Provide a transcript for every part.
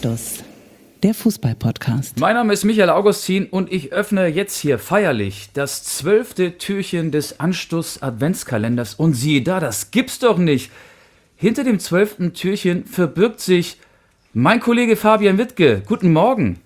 Anstoß, der Fußball-Podcast. Mein Name ist Michael Augustin und ich öffne jetzt hier feierlich das 12. Türchen des Anstoß-Adventskalenders. Und siehe da, das gibt's doch nicht. Hinter dem 12. Türchen verbirgt sich mein Kollege Fabian Wittke. Guten Morgen.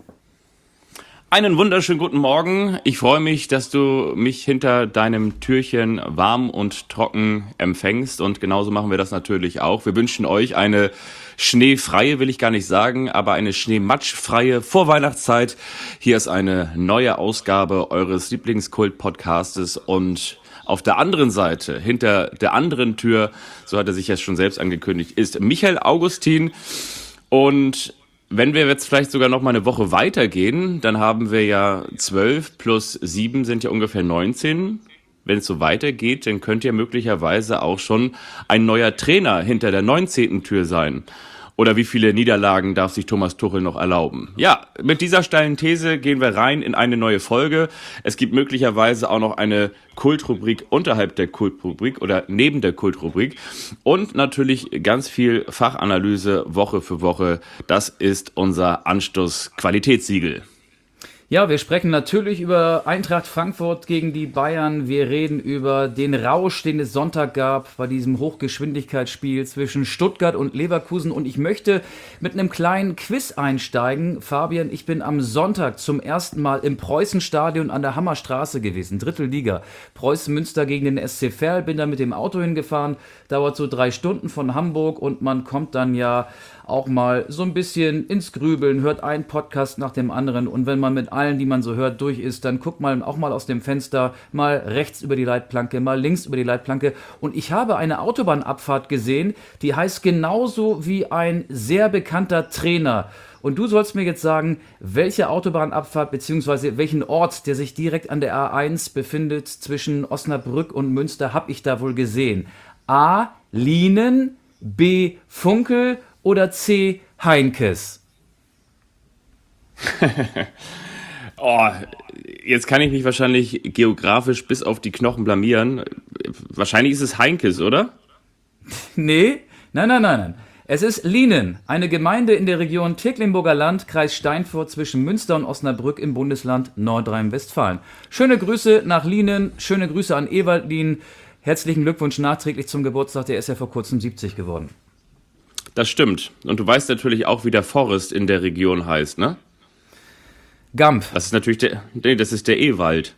Einen wunderschönen guten Morgen. Ich freue mich, dass du mich hinter deinem Türchen warm und trocken empfängst. Und genauso machen wir das natürlich auch. Wir wünschen euch eine schneefreie, will ich gar nicht sagen, aber eine schneematschfreie Vorweihnachtszeit. Hier ist eine neue Ausgabe eures Lieblingskult-Podcastes. Und auf der anderen Seite, hinter der anderen Tür, so hat er sich jetzt schon selbst angekündigt, ist Michael Augustin. Und wenn wir jetzt vielleicht sogar noch mal eine Woche weitergehen, dann haben wir ja 12 plus 7 sind ja ungefähr 19. Wenn es so weitergeht, dann könnte ja möglicherweise auch schon ein neuer Trainer hinter der 19. Tür sein. Oder wie viele Niederlagen darf sich Thomas Tuchel noch erlauben? Ja, mit dieser steilen These gehen wir rein in eine neue Folge. Es gibt möglicherweise auch noch eine Kultrubrik unterhalb der Kultrubrik oder neben der Kultrubrik. Und natürlich ganz viel Fachanalyse Woche für Woche. Das ist unser Anstoß-Qualitätssiegel. Ja, wir sprechen natürlich über Eintracht Frankfurt gegen die Bayern. Wir reden über den Rausch, den es Sonntag gab bei diesem Hochgeschwindigkeitsspiel zwischen Stuttgart und Leverkusen. Und ich möchte mit einem kleinen Quiz einsteigen. Fabian, ich bin am Sonntag zum ersten Mal im Preußenstadion an der Hammerstraße gewesen. Drittliga. Preußen Münster gegen den SC Verl. Bin da mit dem Auto hingefahren. Dauert so 3 Stunden von Hamburg und man kommt dann ja auch mal so ein bisschen ins Grübeln, hört einen Podcast nach dem anderen und wenn man mit allen, die man so hört, durch ist, dann guckt man auch mal aus dem Fenster, mal rechts über die Leitplanke, mal links über die Leitplanke und ich habe eine Autobahnabfahrt gesehen, die heißt genauso wie ein sehr bekannter Trainer. Und du sollst mir jetzt sagen, welche Autobahnabfahrt bzw. welchen Ort, der sich direkt an der A1 befindet, zwischen Osnabrück und Münster, habe ich da wohl gesehen? A. Lienen, B. Funkel oder C. Heinkes? Jetzt kann ich mich wahrscheinlich geografisch bis auf die Knochen blamieren. Wahrscheinlich ist es Heinkes, oder? Nee, nein. Es ist Lienen, eine Gemeinde in der Region Tecklenburger Land, Kreis Steinfurt zwischen Münster und Osnabrück im Bundesland Nordrhein-Westfalen. Schöne Grüße nach Lienen, schöne Grüße an Ewald Lien. Herzlichen Glückwunsch nachträglich zum Geburtstag, der ist ja vor kurzem 70 geworden. Das stimmt. Und du weißt natürlich auch, wie der Forst in der Region heißt, ne? Gamp. Das ist natürlich das ist der Ewald.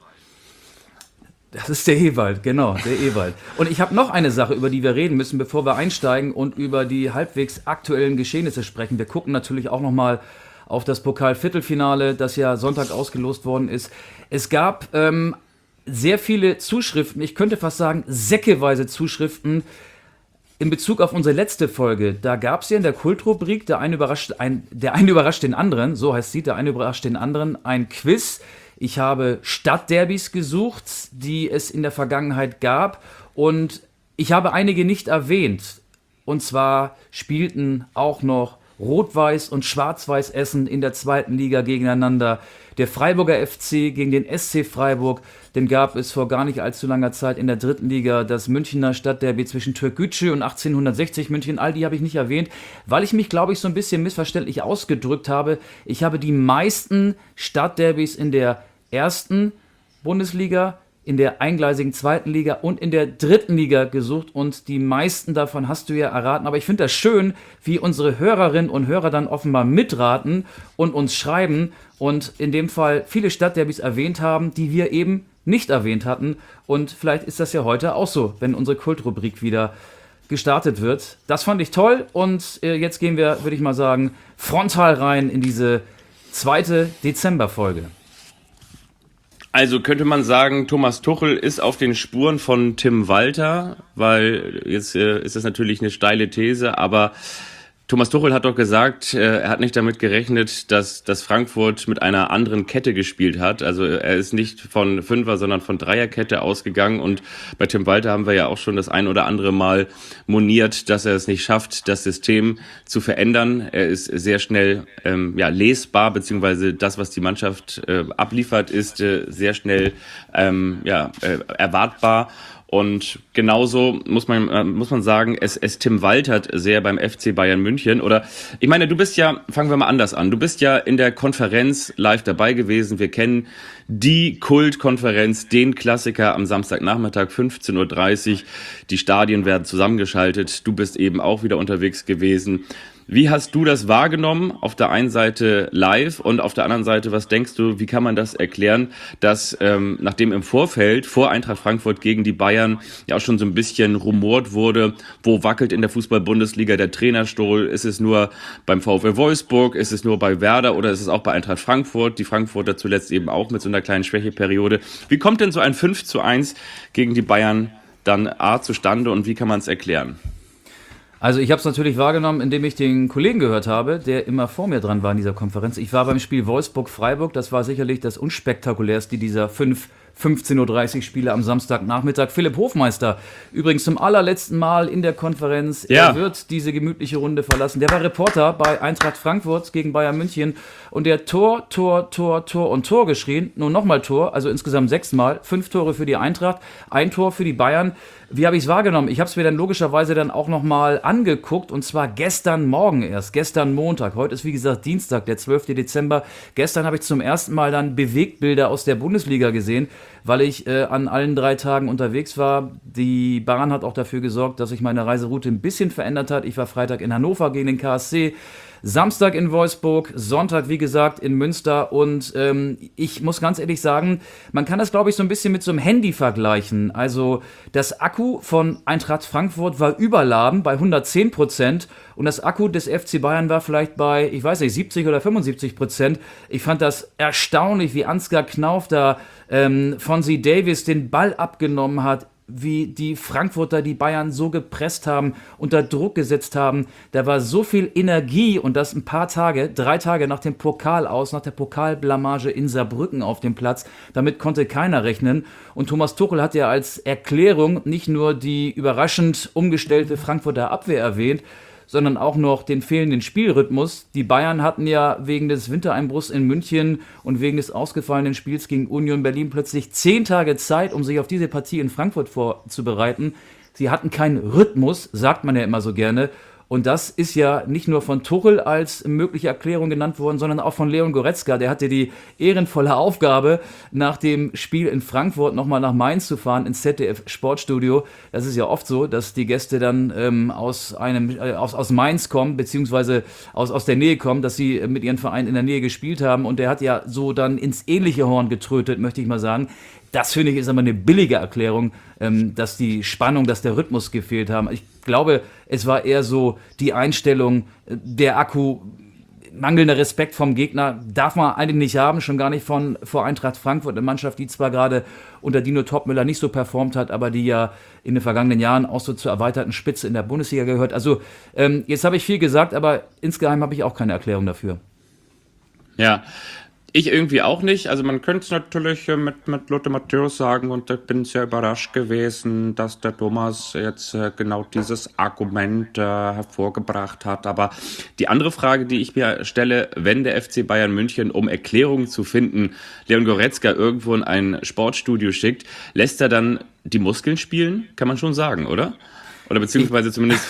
Das ist der Ewald, genau, der Ewald. Und ich habe noch eine Sache, über die wir reden müssen, bevor wir einsteigen und über die halbwegs aktuellen Geschehnisse sprechen. Wir gucken natürlich auch nochmal auf das Pokal-Viertelfinale, das ja Sonntag ausgelost worden ist. Es gab sehr viele Zuschriften, ich könnte fast sagen säckeweise Zuschriften, in Bezug auf unsere letzte Folge. Da gab es ja in der Kultrubrik, der eine überrascht den anderen, so heißt sie, der eine überrascht den anderen, ein Quiz. Ich habe Stadtderbys gesucht, die es in der Vergangenheit gab und ich habe einige nicht erwähnt. Und zwar spielten auch noch Rot-Weiß und Schwarz-Weiß Essen in der 2. Liga gegeneinander. Der Freiburger FC gegen den SC Freiburg. Den gab es vor gar nicht allzu langer Zeit in der 3. Liga. Das Münchner Stadtderby zwischen Türkgücü und 1860 München. All die habe ich nicht erwähnt, weil ich mich, glaube ich, so ein bisschen missverständlich ausgedrückt habe. Ich habe die meisten Stadtderbys in der 1. Bundesliga, in der eingleisigen 2. Liga und in der 3. Liga gesucht und die meisten davon hast du ja erraten. Aber ich finde das schön, wie unsere Hörerinnen und Hörer dann offenbar mitraten und uns schreiben und in dem Fall viele Stadtderbys erwähnt haben, die wir eben nicht erwähnt hatten. Und vielleicht ist das ja heute auch so, wenn unsere Kultrubrik wieder gestartet wird. Das fand ich toll und jetzt gehen wir, würde ich mal sagen, frontal rein in diese 2. Dezemberfolge. Also könnte man sagen, Thomas Tuchel ist auf den Spuren von Tim Walter, weil jetzt ist das natürlich eine steile These, aber Thomas Tuchel hat doch gesagt, er hat nicht damit gerechnet, dass Frankfurt mit einer anderen Kette gespielt hat. Also er ist nicht von Fünfer, sondern von Dreierkette ausgegangen. Und bei Tim Walter haben wir ja auch schon das ein oder andere Mal moniert, dass er es nicht schafft, das System zu verändern. Er ist sehr schnell lesbar, beziehungsweise das, was die Mannschaft abliefert, ist sehr schnell erwartbar. Und genauso muss man sagen, es Tim Waltert sehr beim FC Bayern München. Oder ich meine, du bist ja, fangen wir mal anders an, du bist ja in der Konferenz live dabei gewesen. Wir kennen die Kultkonferenz, den Klassiker am Samstagnachmittag 15:30 Uhr. Die Stadien werden zusammengeschaltet. Du bist eben auch wieder unterwegs gewesen. Wie hast du das wahrgenommen? Auf der einen Seite live und auf der anderen Seite, was denkst du, wie kann man das erklären, dass nachdem im Vorfeld vor Eintracht Frankfurt gegen die Bayern ja auch schon so ein bisschen rumort wurde, wo wackelt in der Fußball-Bundesliga der Trainerstuhl? Ist es nur beim VfL Wolfsburg? Ist es nur bei Werder oder ist es auch bei Eintracht Frankfurt? Die Frankfurter zuletzt eben auch mit so einer kleinen Schwächeperiode. Wie kommt denn so ein 5:1 gegen die Bayern dann zustande und wie kann man es erklären? Also ich habe es natürlich wahrgenommen, indem ich den Kollegen gehört habe, der immer vor mir dran war in dieser Konferenz. Ich war beim Spiel Wolfsburg-Freiburg, das war sicherlich das unspektakulärste dieser 15:30 Uhr Spiele am Samstagnachmittag. Philipp Hofmeister, übrigens zum allerletzten Mal in der Konferenz. Ja. Er wird diese gemütliche Runde verlassen. Der war Reporter bei Eintracht Frankfurt gegen Bayern München und der Tor und Tor geschrien. Nun nochmal Tor, also insgesamt 6 Mal. 5 Tore für die Eintracht, 1 Tor für die Bayern. Wie habe ich es wahrgenommen? Ich habe es mir dann logischerweise dann auch nochmal angeguckt und zwar gestern Morgen erst, gestern Montag. Heute ist wie gesagt Dienstag, der 12. Dezember. Gestern habe ich zum ersten Mal dann Bewegtbilder aus der Bundesliga gesehen, weil ich an allen 3 Tagen unterwegs war. Die Bahn hat auch dafür gesorgt, dass sich meine Reiseroute ein bisschen verändert hat. Ich war Freitag in Hannover gegen den KSC, Samstag in Wolfsburg, Sonntag, wie gesagt, in Münster und ich muss ganz ehrlich sagen, man kann das, glaube ich, so ein bisschen mit so einem Handy vergleichen. Also das Akku von Eintracht Frankfurt war überladen bei 110% und das Akku des FC Bayern war vielleicht bei, ich weiß nicht, 70 oder 75%. Ich fand das erstaunlich, wie Ansgar Knauf da Fonzie Davies den Ball abgenommen hat, wie die Frankfurter die Bayern so gepresst haben, unter Druck gesetzt haben. Da war so viel Energie und das ein paar Tage, 3 Tage nach dem Pokal aus, nach der Pokalblamage in Saarbrücken auf dem Platz. Damit konnte keiner rechnen. Und Thomas Tuchel hat ja als Erklärung nicht nur die überraschend umgestellte Frankfurter Abwehr erwähnt, sondern auch noch den fehlenden Spielrhythmus. Die Bayern hatten ja wegen des Wintereinbruchs in München und wegen des ausgefallenen Spiels gegen Union Berlin plötzlich 10 Tage Zeit, um sich auf diese Partie in Frankfurt vorzubereiten. Sie hatten keinen Rhythmus, sagt man ja immer so gerne. Und das ist ja nicht nur von Tuchel als mögliche Erklärung genannt worden, sondern auch von Leon Goretzka. Der hatte die ehrenvolle Aufgabe, nach dem Spiel in Frankfurt nochmal nach Mainz zu fahren, ins ZDF-Sportstudio. Das ist ja oft so, dass die Gäste dann aus Mainz kommen, beziehungsweise aus der Nähe kommen, dass sie mit ihren Vereinen in der Nähe gespielt haben. Und der hat ja so dann ins ähnliche Horn getrötet, möchte ich mal sagen. Das, finde ich, ist aber eine billige Erklärung, dass die Spannung, dass der Rhythmus gefehlt haben. Ich glaube, es war eher so die Einstellung, der Akku, mangelnder Respekt vom Gegner darf man eigentlich nicht haben, schon gar nicht vor Eintracht Frankfurt, eine Mannschaft, die zwar gerade unter Dino Topmöller nicht so performt hat, aber die ja in den vergangenen Jahren auch so zur erweiterten Spitze in der Bundesliga gehört. Also jetzt habe ich viel gesagt, aber insgeheim habe ich auch keine Erklärung dafür. Ja, ich irgendwie auch nicht. Also man könnte es natürlich mit Lothar Matthäus sagen und ich bin sehr überrascht gewesen, dass der Thomas jetzt genau dieses Argument hervorgebracht hat. Aber die andere Frage, die ich mir stelle, wenn der FC Bayern München, um Erklärungen zu finden, Leon Goretzka irgendwo in ein Sportstudio schickt, lässt er dann die Muskeln spielen? Kann man schon sagen, oder? Oder beziehungsweise zumindest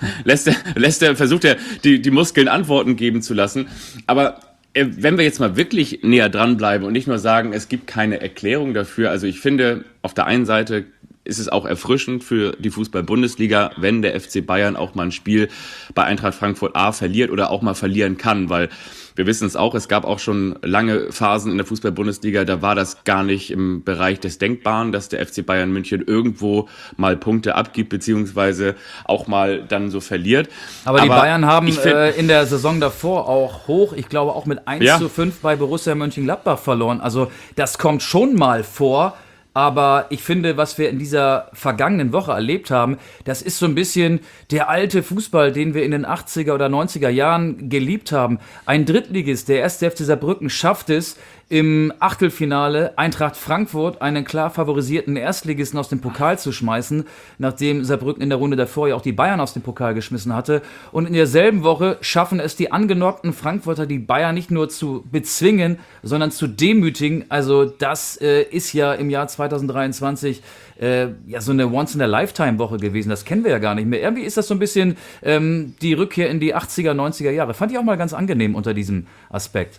versucht er die Muskeln Antworten geben zu lassen. Aber wenn wir jetzt mal wirklich näher dranbleiben und nicht nur sagen, es gibt keine Erklärung dafür, also ich finde, auf der einen Seite ist es auch erfrischend für die Fußball-Bundesliga, wenn der FC Bayern auch mal ein Spiel bei Eintracht Frankfurt verliert oder auch mal verlieren kann, weil wir wissen es auch, es gab auch schon lange Phasen in der Fußball-Bundesliga, da war das gar nicht im Bereich des Denkbaren, dass der FC Bayern München irgendwo mal Punkte abgibt, beziehungsweise auch mal dann so verliert. Aber die Bayern haben in der Saison davor auch hoch, ich glaube auch mit 1:5 bei Borussia Mönchengladbach verloren. Also das kommt schon mal vor. Aber ich finde, was wir in dieser vergangenen Woche erlebt haben, das ist so ein bisschen der alte Fußball, den wir in den 80er oder 90er Jahren geliebt haben. Ein Drittligist, der 1. FC Saarbrücken, schafft es, im Achtelfinale Eintracht Frankfurt, einen klar favorisierten Erstligisten, aus dem Pokal zu schmeißen, nachdem Saarbrücken in der Runde davor ja auch die Bayern aus dem Pokal geschmissen hatte. Und in derselben Woche schaffen es die angenockten Frankfurter, die Bayern nicht nur zu bezwingen, sondern zu demütigen. Also das ist ja im Jahr 2023 ja so eine Once-in-a-Lifetime-Woche gewesen. Das kennen wir ja gar nicht mehr. Irgendwie ist das so ein bisschen die Rückkehr in die 80er, 90er Jahre. Fand ich auch mal ganz angenehm unter diesem Aspekt.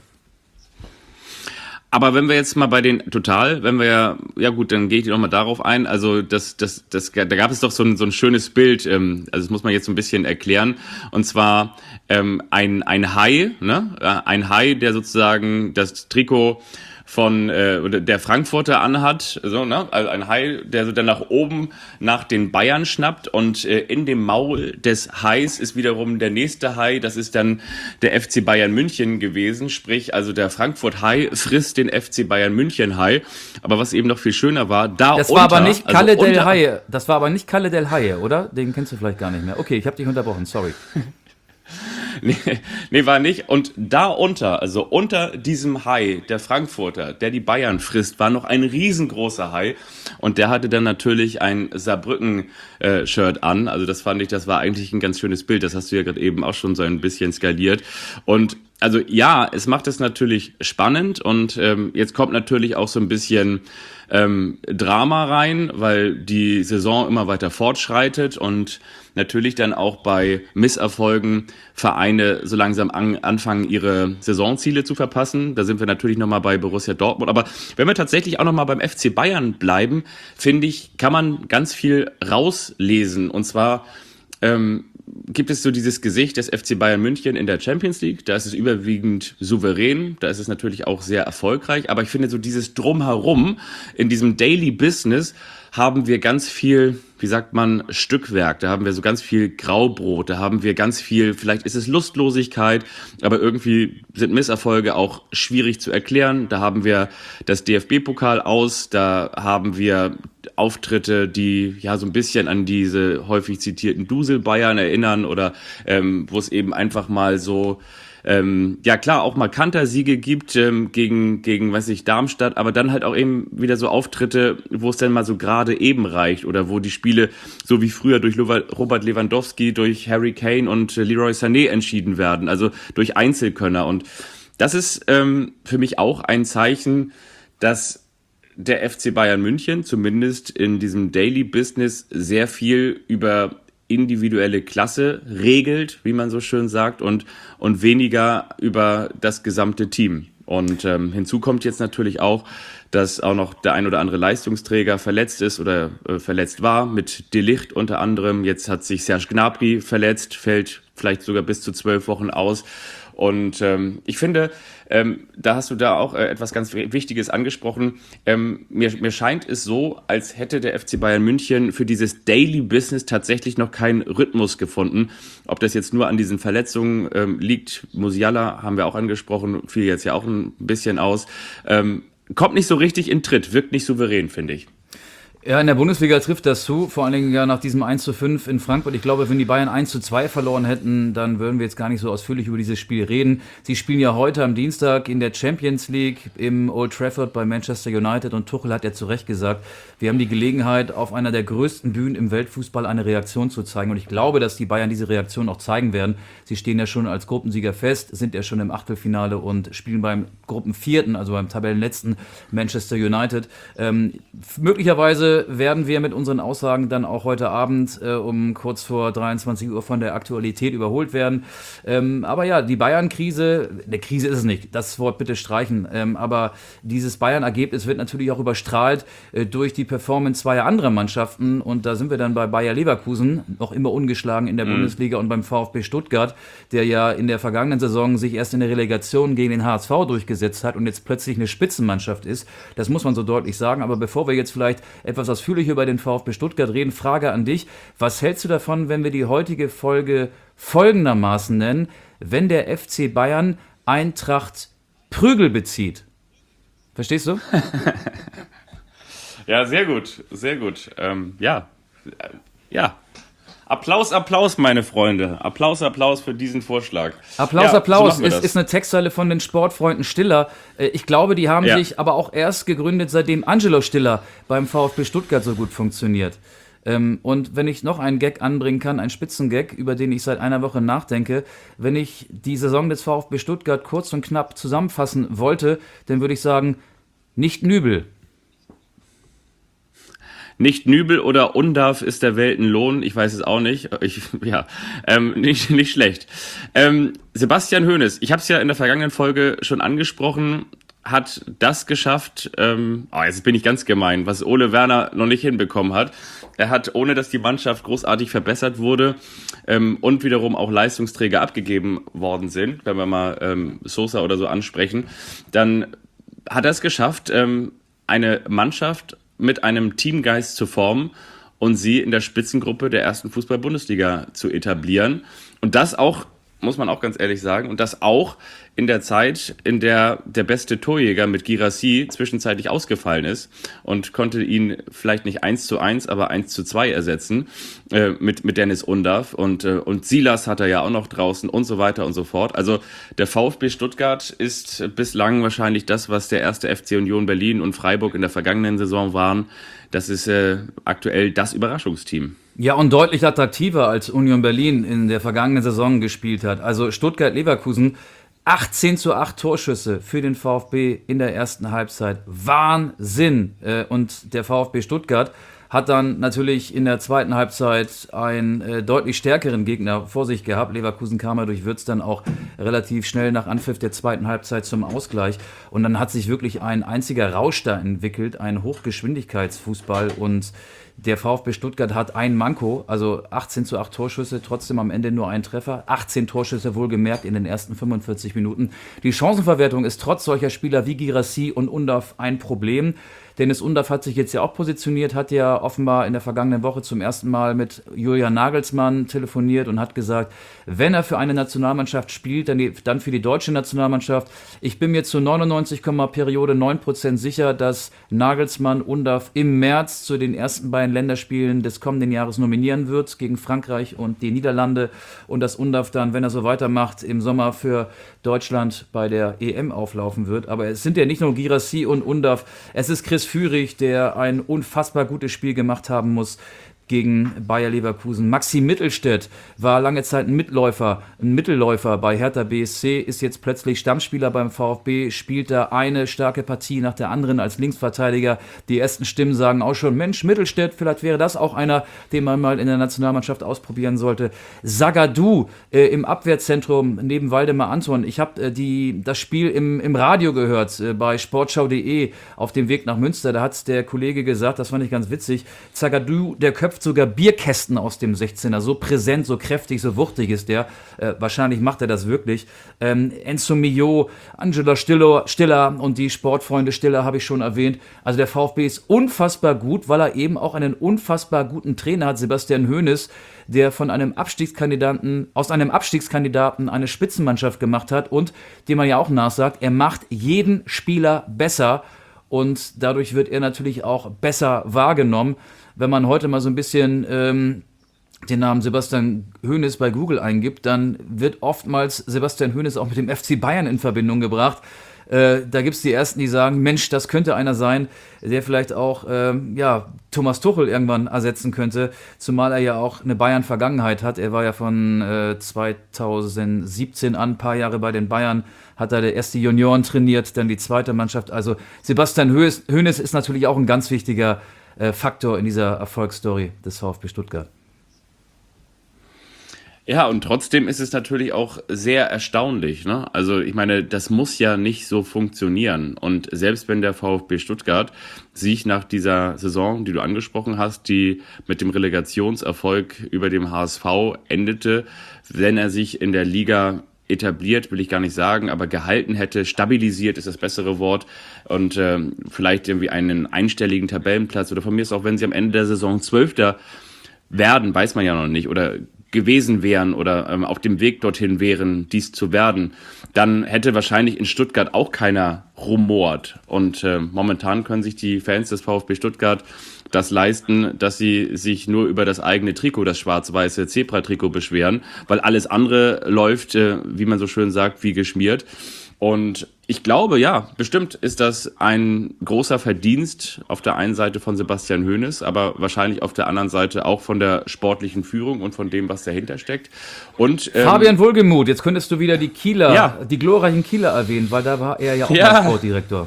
Aber wenn wir jetzt mal bei den wenn wir ja gut, dann gehe ich noch mal darauf ein. Also da gab es doch so ein schönes Bild, also das muss man jetzt so ein bisschen erklären. Und zwar ein Hai, ne? Ein Hai, der sozusagen das Trikot von oder der Frankfurter anhat, so, ne? Also ein Hai, der so dann nach oben nach den Bayern schnappt, und in dem Maul des Hais ist wiederum der nächste Hai, das ist dann der FC Bayern München gewesen, sprich also der Frankfurt Hai frisst den FC Bayern München Hai, aber was eben noch viel schöner war, das war aber nicht Kalle Del Haie, das war aber nicht Kalle Del Haie, oder? Den kennst du vielleicht gar nicht mehr. Okay, ich habe dich unterbrochen, sorry. Nee, war nicht. Und da also unter diesem Hai, der Frankfurter, der die Bayern frisst, war noch ein riesengroßer Hai. Und der hatte dann natürlich ein Saarbrücken-Shirt an. Also das war eigentlich ein ganz schönes Bild. Das hast du ja gerade eben auch schon so ein bisschen skaliert. Und also ja, es macht es natürlich spannend. Und jetzt kommt natürlich auch so ein bisschen Drama rein, weil die Saison immer weiter fortschreitet und natürlich dann auch bei Misserfolgen Vereine so langsam anfangen, ihre Saisonziele zu verpassen. Da sind wir natürlich nochmal bei Borussia Dortmund. Aber wenn wir tatsächlich auch nochmal beim FC Bayern bleiben, finde ich, kann man ganz viel rauslesen. Und zwar gibt es so dieses Gesicht des FC Bayern München in der Champions League. Da ist es überwiegend souverän, da ist es natürlich auch sehr erfolgreich. Aber ich finde, so dieses Drumherum in diesem Daily Business haben wir ganz viel, wie sagt man, Stückwerk. Da haben wir so ganz viel Graubrot, da haben wir ganz viel, vielleicht ist es Lustlosigkeit, aber irgendwie sind Misserfolge auch schwierig zu erklären. Da haben wir das DFB-Pokal aus, da haben wir Auftritte, die ja so ein bisschen an diese häufig zitierten Dusel-Bayern erinnern oder wo es eben einfach mal so ja klar, auch mal Kantersiege gibt gegen, weiß ich, Darmstadt, aber dann halt auch eben wieder so Auftritte, wo es dann mal so gerade eben reicht oder wo die Spiele so wie früher durch Robert Lewandowski, durch Harry Kane und Leroy Sané entschieden werden, also durch Einzelkönner. Und das ist für mich auch ein Zeichen, dass der FC Bayern München zumindest in diesem Daily Business sehr viel über individuelle Klasse regelt, wie man so schön sagt, und weniger über das gesamte Team. Und hinzu kommt jetzt natürlich auch, dass auch noch der ein oder andere Leistungsträger verletzt ist oder verletzt war, mit De Ligt unter anderem. Jetzt hat sich Serge Gnabry verletzt, fällt vielleicht sogar bis zu 12 Wochen aus. Und ich finde, da hast du da auch etwas ganz Wichtiges angesprochen. Mir scheint es so, als hätte der FC Bayern München für dieses Daily Business tatsächlich noch keinen Rhythmus gefunden. Ob das jetzt nur an diesen Verletzungen liegt, Musiala haben wir auch angesprochen, fiel jetzt ja auch ein bisschen aus. Kommt nicht so richtig in Tritt, wirkt nicht souverän, finde ich. Ja, in der Bundesliga trifft das zu, vor allen Dingen ja nach diesem 1:5 in Frankfurt. Ich glaube, wenn die Bayern 1:2 verloren hätten, dann würden wir jetzt gar nicht so ausführlich über dieses Spiel reden. Sie spielen ja heute am Dienstag in der Champions League im Old Trafford bei Manchester United und Tuchel hat ja zu Recht gesagt, wir haben die Gelegenheit, auf einer der größten Bühnen im Weltfußball eine Reaktion zu zeigen und ich glaube, dass die Bayern diese Reaktion auch zeigen werden. Sie stehen ja schon als Gruppensieger fest, sind ja schon im Achtelfinale und spielen beim Gruppenvierten, also beim Tabellenletzten Manchester United. Möglicherweise werden wir mit unseren Aussagen dann auch heute Abend um kurz vor 23 Uhr von der Aktualität überholt werden. Aber ja, die Bayern-Krise, eine Krise ist es nicht, das Wort bitte streichen, aber dieses Bayern-Ergebnis wird natürlich auch überstrahlt durch die Performance zweier anderer Mannschaften und da sind wir dann bei Bayer Leverkusen, noch immer ungeschlagen in der Bundesliga und beim VfB Stuttgart, der ja in der vergangenen Saison sich erst in der Relegation gegen den HSV durchgesetzt hat und jetzt plötzlich eine Spitzenmannschaft ist. Das muss man so deutlich sagen, aber bevor wir jetzt vielleicht etwas ausführlich über den VfB Stuttgart reden, Frage an dich. Was hältst du davon, wenn wir die heutige Folge folgendermaßen nennen, wenn der FC Bayern Eintracht Prügel bezieht? Verstehst du? Ja, sehr gut, sehr gut. Ja. Applaus, meine Freunde. Applaus für diesen Vorschlag. Applaus, Ja, Applaus. so machen wir Ist eine Textzeile von den Sportfreunden Stiller. Ich glaube, die haben Ja. sich aber auch erst gegründet, seitdem Angelo Stiller beim VfB Stuttgart so gut funktioniert. Und wenn ich noch einen Gag anbringen kann, einen Spitzengag, über den ich seit einer Woche nachdenke, wenn ich die Saison des VfB Stuttgart kurz und knapp zusammenfassen wollte, dann würde ich sagen, nicht Nübel. Nicht Nübel oder Undarf ist der Welt ein Lohn. Ich weiß es auch nicht. Nicht schlecht. Sebastian Hoeneß, ich habe es ja in der vergangenen Folge schon angesprochen, hat das geschafft, jetzt bin ich ganz gemein, was Ole Werner noch nicht hinbekommen hat. Er hat, ohne dass die Mannschaft großartig verbessert wurde und wiederum auch Leistungsträger abgegeben worden sind, wenn wir mal Sosa oder so ansprechen, dann hat er es geschafft, eine Mannschaft mit einem Teamgeist zu formen und sie in der Spitzengruppe der ersten Fußball-Bundesliga zu etablieren. Und das auch, muss man auch ganz ehrlich sagen, und das auch in der Zeit, in der der beste Torjäger mit Guirassy zwischenzeitlich ausgefallen ist und konnte ihn vielleicht nicht 1:1, aber 1:2 ersetzen mit Dennis Undarf und Silas hat er ja auch noch draußen und so weiter und so fort. Also der VfB Stuttgart ist bislang wahrscheinlich das, was der erste FC Union Berlin und Freiburg in der vergangenen Saison waren. Das ist aktuell das Überraschungsteam. Ja, und deutlich attraktiver als Union Berlin in der vergangenen Saison gespielt hat. Also Stuttgart-Leverkusen, 18:8 Torschüsse für den VfB in der ersten Halbzeit. Wahnsinn! Und der VfB Stuttgart hat dann natürlich in der zweiten Halbzeit einen deutlich stärkeren Gegner vor sich gehabt. Leverkusen kam ja durch Würz dann auch relativ schnell nach Anpfiff der zweiten Halbzeit zum Ausgleich. Und dann hat sich wirklich ein einziger Rausch da entwickelt, ein Hochgeschwindigkeitsfußball. Und der VfB Stuttgart hat ein Manko, also 18:8 Torschüsse, trotzdem am Ende nur ein Treffer. 18 Torschüsse wohlgemerkt in den ersten 45 Minuten. Die Chancenverwertung ist trotz solcher Spieler wie Guirassy und Undarf ein Problem. Dennis Undarf hat sich jetzt ja auch positioniert, hat ja offenbar in der vergangenen Woche zum ersten Mal mit Julian Nagelsmann telefoniert und hat gesagt, wenn er für eine Nationalmannschaft spielt, dann für die deutsche Nationalmannschaft. Ich bin mir zu 99,9% sicher, dass Nagelsmann Undarf im März zu den ersten beiden Länderspielen des kommenden Jahres nominieren wird, gegen Frankreich und die Niederlande, und dass Undarf dann, wenn er so weitermacht, im Sommer für Deutschland bei der EM auflaufen wird. Aber es sind ja nicht nur Guirassy und Undarf, es ist Chris Führig, der ein unfassbar gutes Spiel gemacht haben muss gegen Bayer Leverkusen. Maxi Mittelstädt war lange Zeit ein Mittelläufer bei Hertha BSC, ist jetzt plötzlich Stammspieler beim VfB, spielt da eine starke Partie nach der anderen als Linksverteidiger. Die ersten Stimmen sagen auch schon, Mensch, Mittelstädt, vielleicht wäre das auch einer, den man mal in der Nationalmannschaft ausprobieren sollte. Zagadou im Abwehrzentrum neben Waldemar Anton. Ich habe das Spiel im Radio gehört, bei sportschau.de auf dem Weg nach Münster. Da hat der Kollege gesagt, das fand ich ganz witzig, Zagadou, der köpft sogar Bierkästen aus dem 16er. So präsent, so kräftig, so wuchtig ist der. Wahrscheinlich macht er das wirklich. Enzo Mio, Angela Stiller und die Sportfreunde Stiller habe ich schon erwähnt. Also der VfB ist unfassbar gut, weil er eben auch einen unfassbar guten Trainer hat, Sebastian Hoeneß, der aus einem Abstiegskandidaten eine Spitzenmannschaft gemacht hat und dem man ja auch nachsagt, er macht jeden Spieler besser und dadurch wird er natürlich auch besser wahrgenommen. Wenn man heute mal so ein bisschen den Namen Sebastian Hoeneß bei Google eingibt, dann wird oftmals Sebastian Hoeneß auch mit dem FC Bayern in Verbindung gebracht. Da gibt es die Ersten, die sagen, Mensch, das könnte einer sein, der vielleicht auch Thomas Tuchel irgendwann ersetzen könnte, zumal er ja auch eine Bayern-Vergangenheit hat. Er war ja von 2017 an, ein paar Jahre bei den Bayern, hat er erst die Junioren trainiert, dann die zweite Mannschaft. Also Sebastian Hoeneß ist natürlich auch ein ganz wichtiger Faktor in dieser Erfolgsstory des VfB Stuttgart. Ja, und trotzdem ist es natürlich auch sehr erstaunlich, ne? Also ich meine, das muss ja nicht so funktionieren. Und selbst wenn der VfB Stuttgart sich nach dieser Saison, die du angesprochen hast, die mit dem Relegationserfolg über dem HSV endete, wenn er sich in der Liga etabliert, will ich gar nicht sagen, aber gehalten hätte, stabilisiert ist das bessere Wort und vielleicht irgendwie einen einstelligen Tabellenplatz oder von mir ist auch, wenn sie am Ende der Saison 12. werden, weiß man ja noch nicht, oder gewesen wären oder auf dem Weg dorthin wären, dies zu werden, dann hätte wahrscheinlich in Stuttgart auch keiner rumort. Und momentan können sich die Fans des VfB Stuttgart das leisten, dass sie sich nur über das eigene Trikot, das schwarz-weiße Zebra-Trikot beschweren, weil alles andere läuft, wie man so schön sagt, wie geschmiert. Und ich glaube, ja, bestimmt ist das ein großer Verdienst auf der einen Seite von Sebastian Hoeneß, aber wahrscheinlich auf der anderen Seite auch von der sportlichen Führung und von dem, was dahinter steckt. Und Fabian Wohlgemuth, jetzt könntest du wieder die Kieler, die glorreichen Kieler erwähnen, weil da war er ja auch mal Sportdirektor.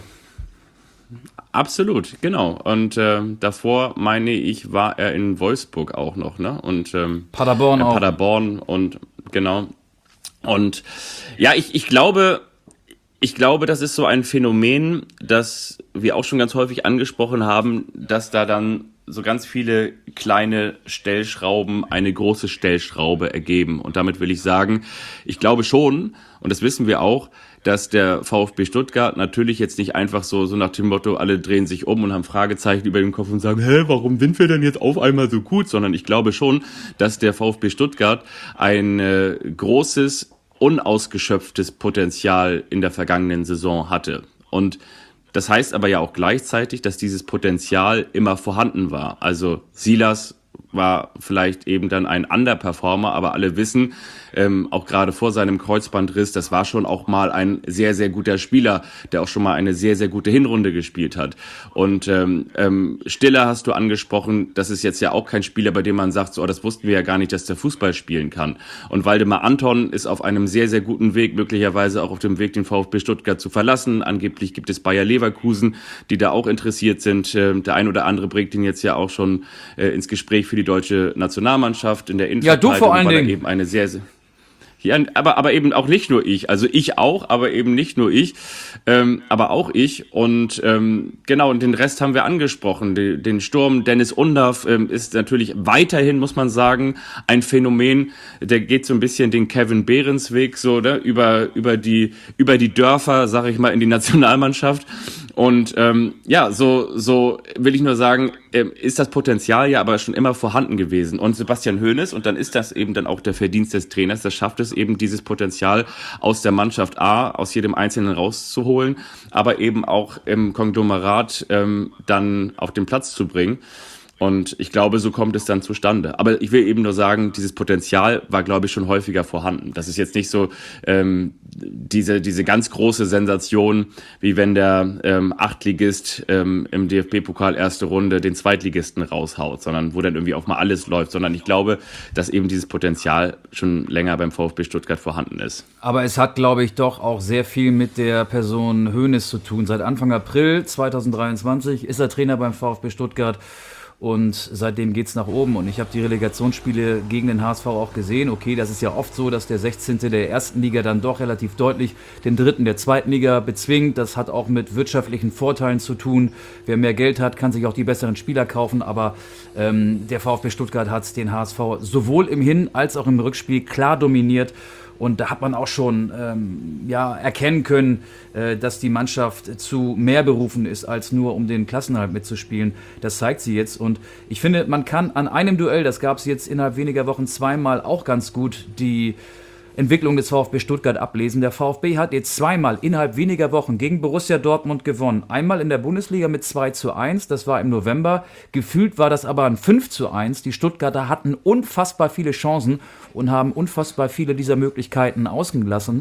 Absolut, genau. Und davor, meine ich, war er in Wolfsburg auch noch, ne? Und Paderborn auch. Paderborn und genau. Und ja, ich glaube, das ist so ein Phänomen, das wir auch schon ganz häufig angesprochen haben, dass da dann so ganz viele kleine Stellschrauben eine große Stellschraube ergeben. Und damit will ich sagen, ich glaube schon, und das wissen wir auch, dass der VfB Stuttgart natürlich jetzt nicht einfach so nach dem Motto, alle drehen sich um und haben Fragezeichen über den Kopf und sagen, warum sind wir denn jetzt auf einmal so gut? Sondern ich glaube schon, dass der VfB Stuttgart ein großes, unausgeschöpftes Potenzial in der vergangenen Saison hatte. Und das heißt aber ja auch gleichzeitig, dass dieses Potenzial immer vorhanden war. Also Silas war vielleicht eben dann ein Underperformer, aber alle wissen, auch gerade vor seinem Kreuzbandriss, das war schon auch mal ein sehr, sehr guter Spieler, der auch schon mal eine sehr, sehr gute Hinrunde gespielt hat. Und Stiller hast du angesprochen, das ist jetzt ja auch kein Spieler, bei dem man sagt, so, das wussten wir ja gar nicht, dass der Fußball spielen kann. Und Waldemar Anton ist auf einem sehr, sehr guten Weg, möglicherweise auch auf dem Weg, den VfB Stuttgart zu verlassen. Angeblich gibt es Bayer Leverkusen, die da auch interessiert sind. Der ein oder andere bringt ihn jetzt ja auch schon ins Gespräch für die deutsche Nationalmannschaft in der Innenverteidigung. Ja, du vor allen Dingen. Eben eine sehr, sehr ja, aber eben auch nicht nur ich. Also ich auch, aber eben nicht nur ich, aber auch ich. Und genau, und den Rest haben wir angesprochen. Den Sturm, Dennis Undaff ist natürlich weiterhin, muss man sagen, ein Phänomen. Der geht so ein bisschen den Kevin Behrens Weg, so, ne? über die Dörfer, sag ich mal, in die Nationalmannschaft. Und ja, so will ich nur sagen, ist das Potenzial ja aber schon immer vorhanden gewesen. Und Sebastian Hoeneß, und dann ist das eben dann auch der Verdienst des Trainers, das schafft es eben, dieses Potenzial aus der Mannschaft aus jedem Einzelnen rauszuholen, aber eben auch im Konglomerat dann auf den Platz zu bringen. Und ich glaube, so kommt es dann zustande. Aber ich will eben nur sagen, dieses Potenzial war, glaube ich, schon häufiger vorhanden. Das ist jetzt nicht so diese ganz große Sensation, wie wenn der Achtligist im DFB-Pokal erste Runde den Zweitligisten raushaut, sondern wo dann irgendwie auch mal alles läuft. Sondern ich glaube, dass eben dieses Potenzial schon länger beim VfB Stuttgart vorhanden ist. Aber es hat, glaube ich, doch auch sehr viel mit der Person Hoeneß zu tun. Seit Anfang April 2023 ist er Trainer beim VfB Stuttgart. Und seitdem geht's nach oben. Und ich habe die Relegationsspiele gegen den HSV auch gesehen. Okay, das ist ja oft so, dass der 16. der ersten Liga dann doch relativ deutlich den 3. der 2. Liga bezwingt. Das hat auch mit wirtschaftlichen Vorteilen zu tun. Wer mehr Geld hat, kann sich auch die besseren Spieler kaufen. Aber der VfB Stuttgart hat den HSV sowohl im Hin- als auch im Rückspiel klar dominiert. Und da hat man auch schon erkennen können, dass die Mannschaft zu mehr berufen ist, als nur um den Klassenerhalt mitzuspielen. Das zeigt sie jetzt. Und ich finde, man kann an einem Duell, das gab es jetzt innerhalb weniger Wochen zweimal, auch ganz gut die Entwicklung des VfB Stuttgart ablesen. Der VfB hat jetzt zweimal innerhalb weniger Wochen gegen Borussia Dortmund gewonnen. Einmal in der Bundesliga mit 2:1, das war im November. Gefühlt war das aber ein 5:1. Die Stuttgarter hatten unfassbar viele Chancen und haben unfassbar viele dieser Möglichkeiten ausgelassen.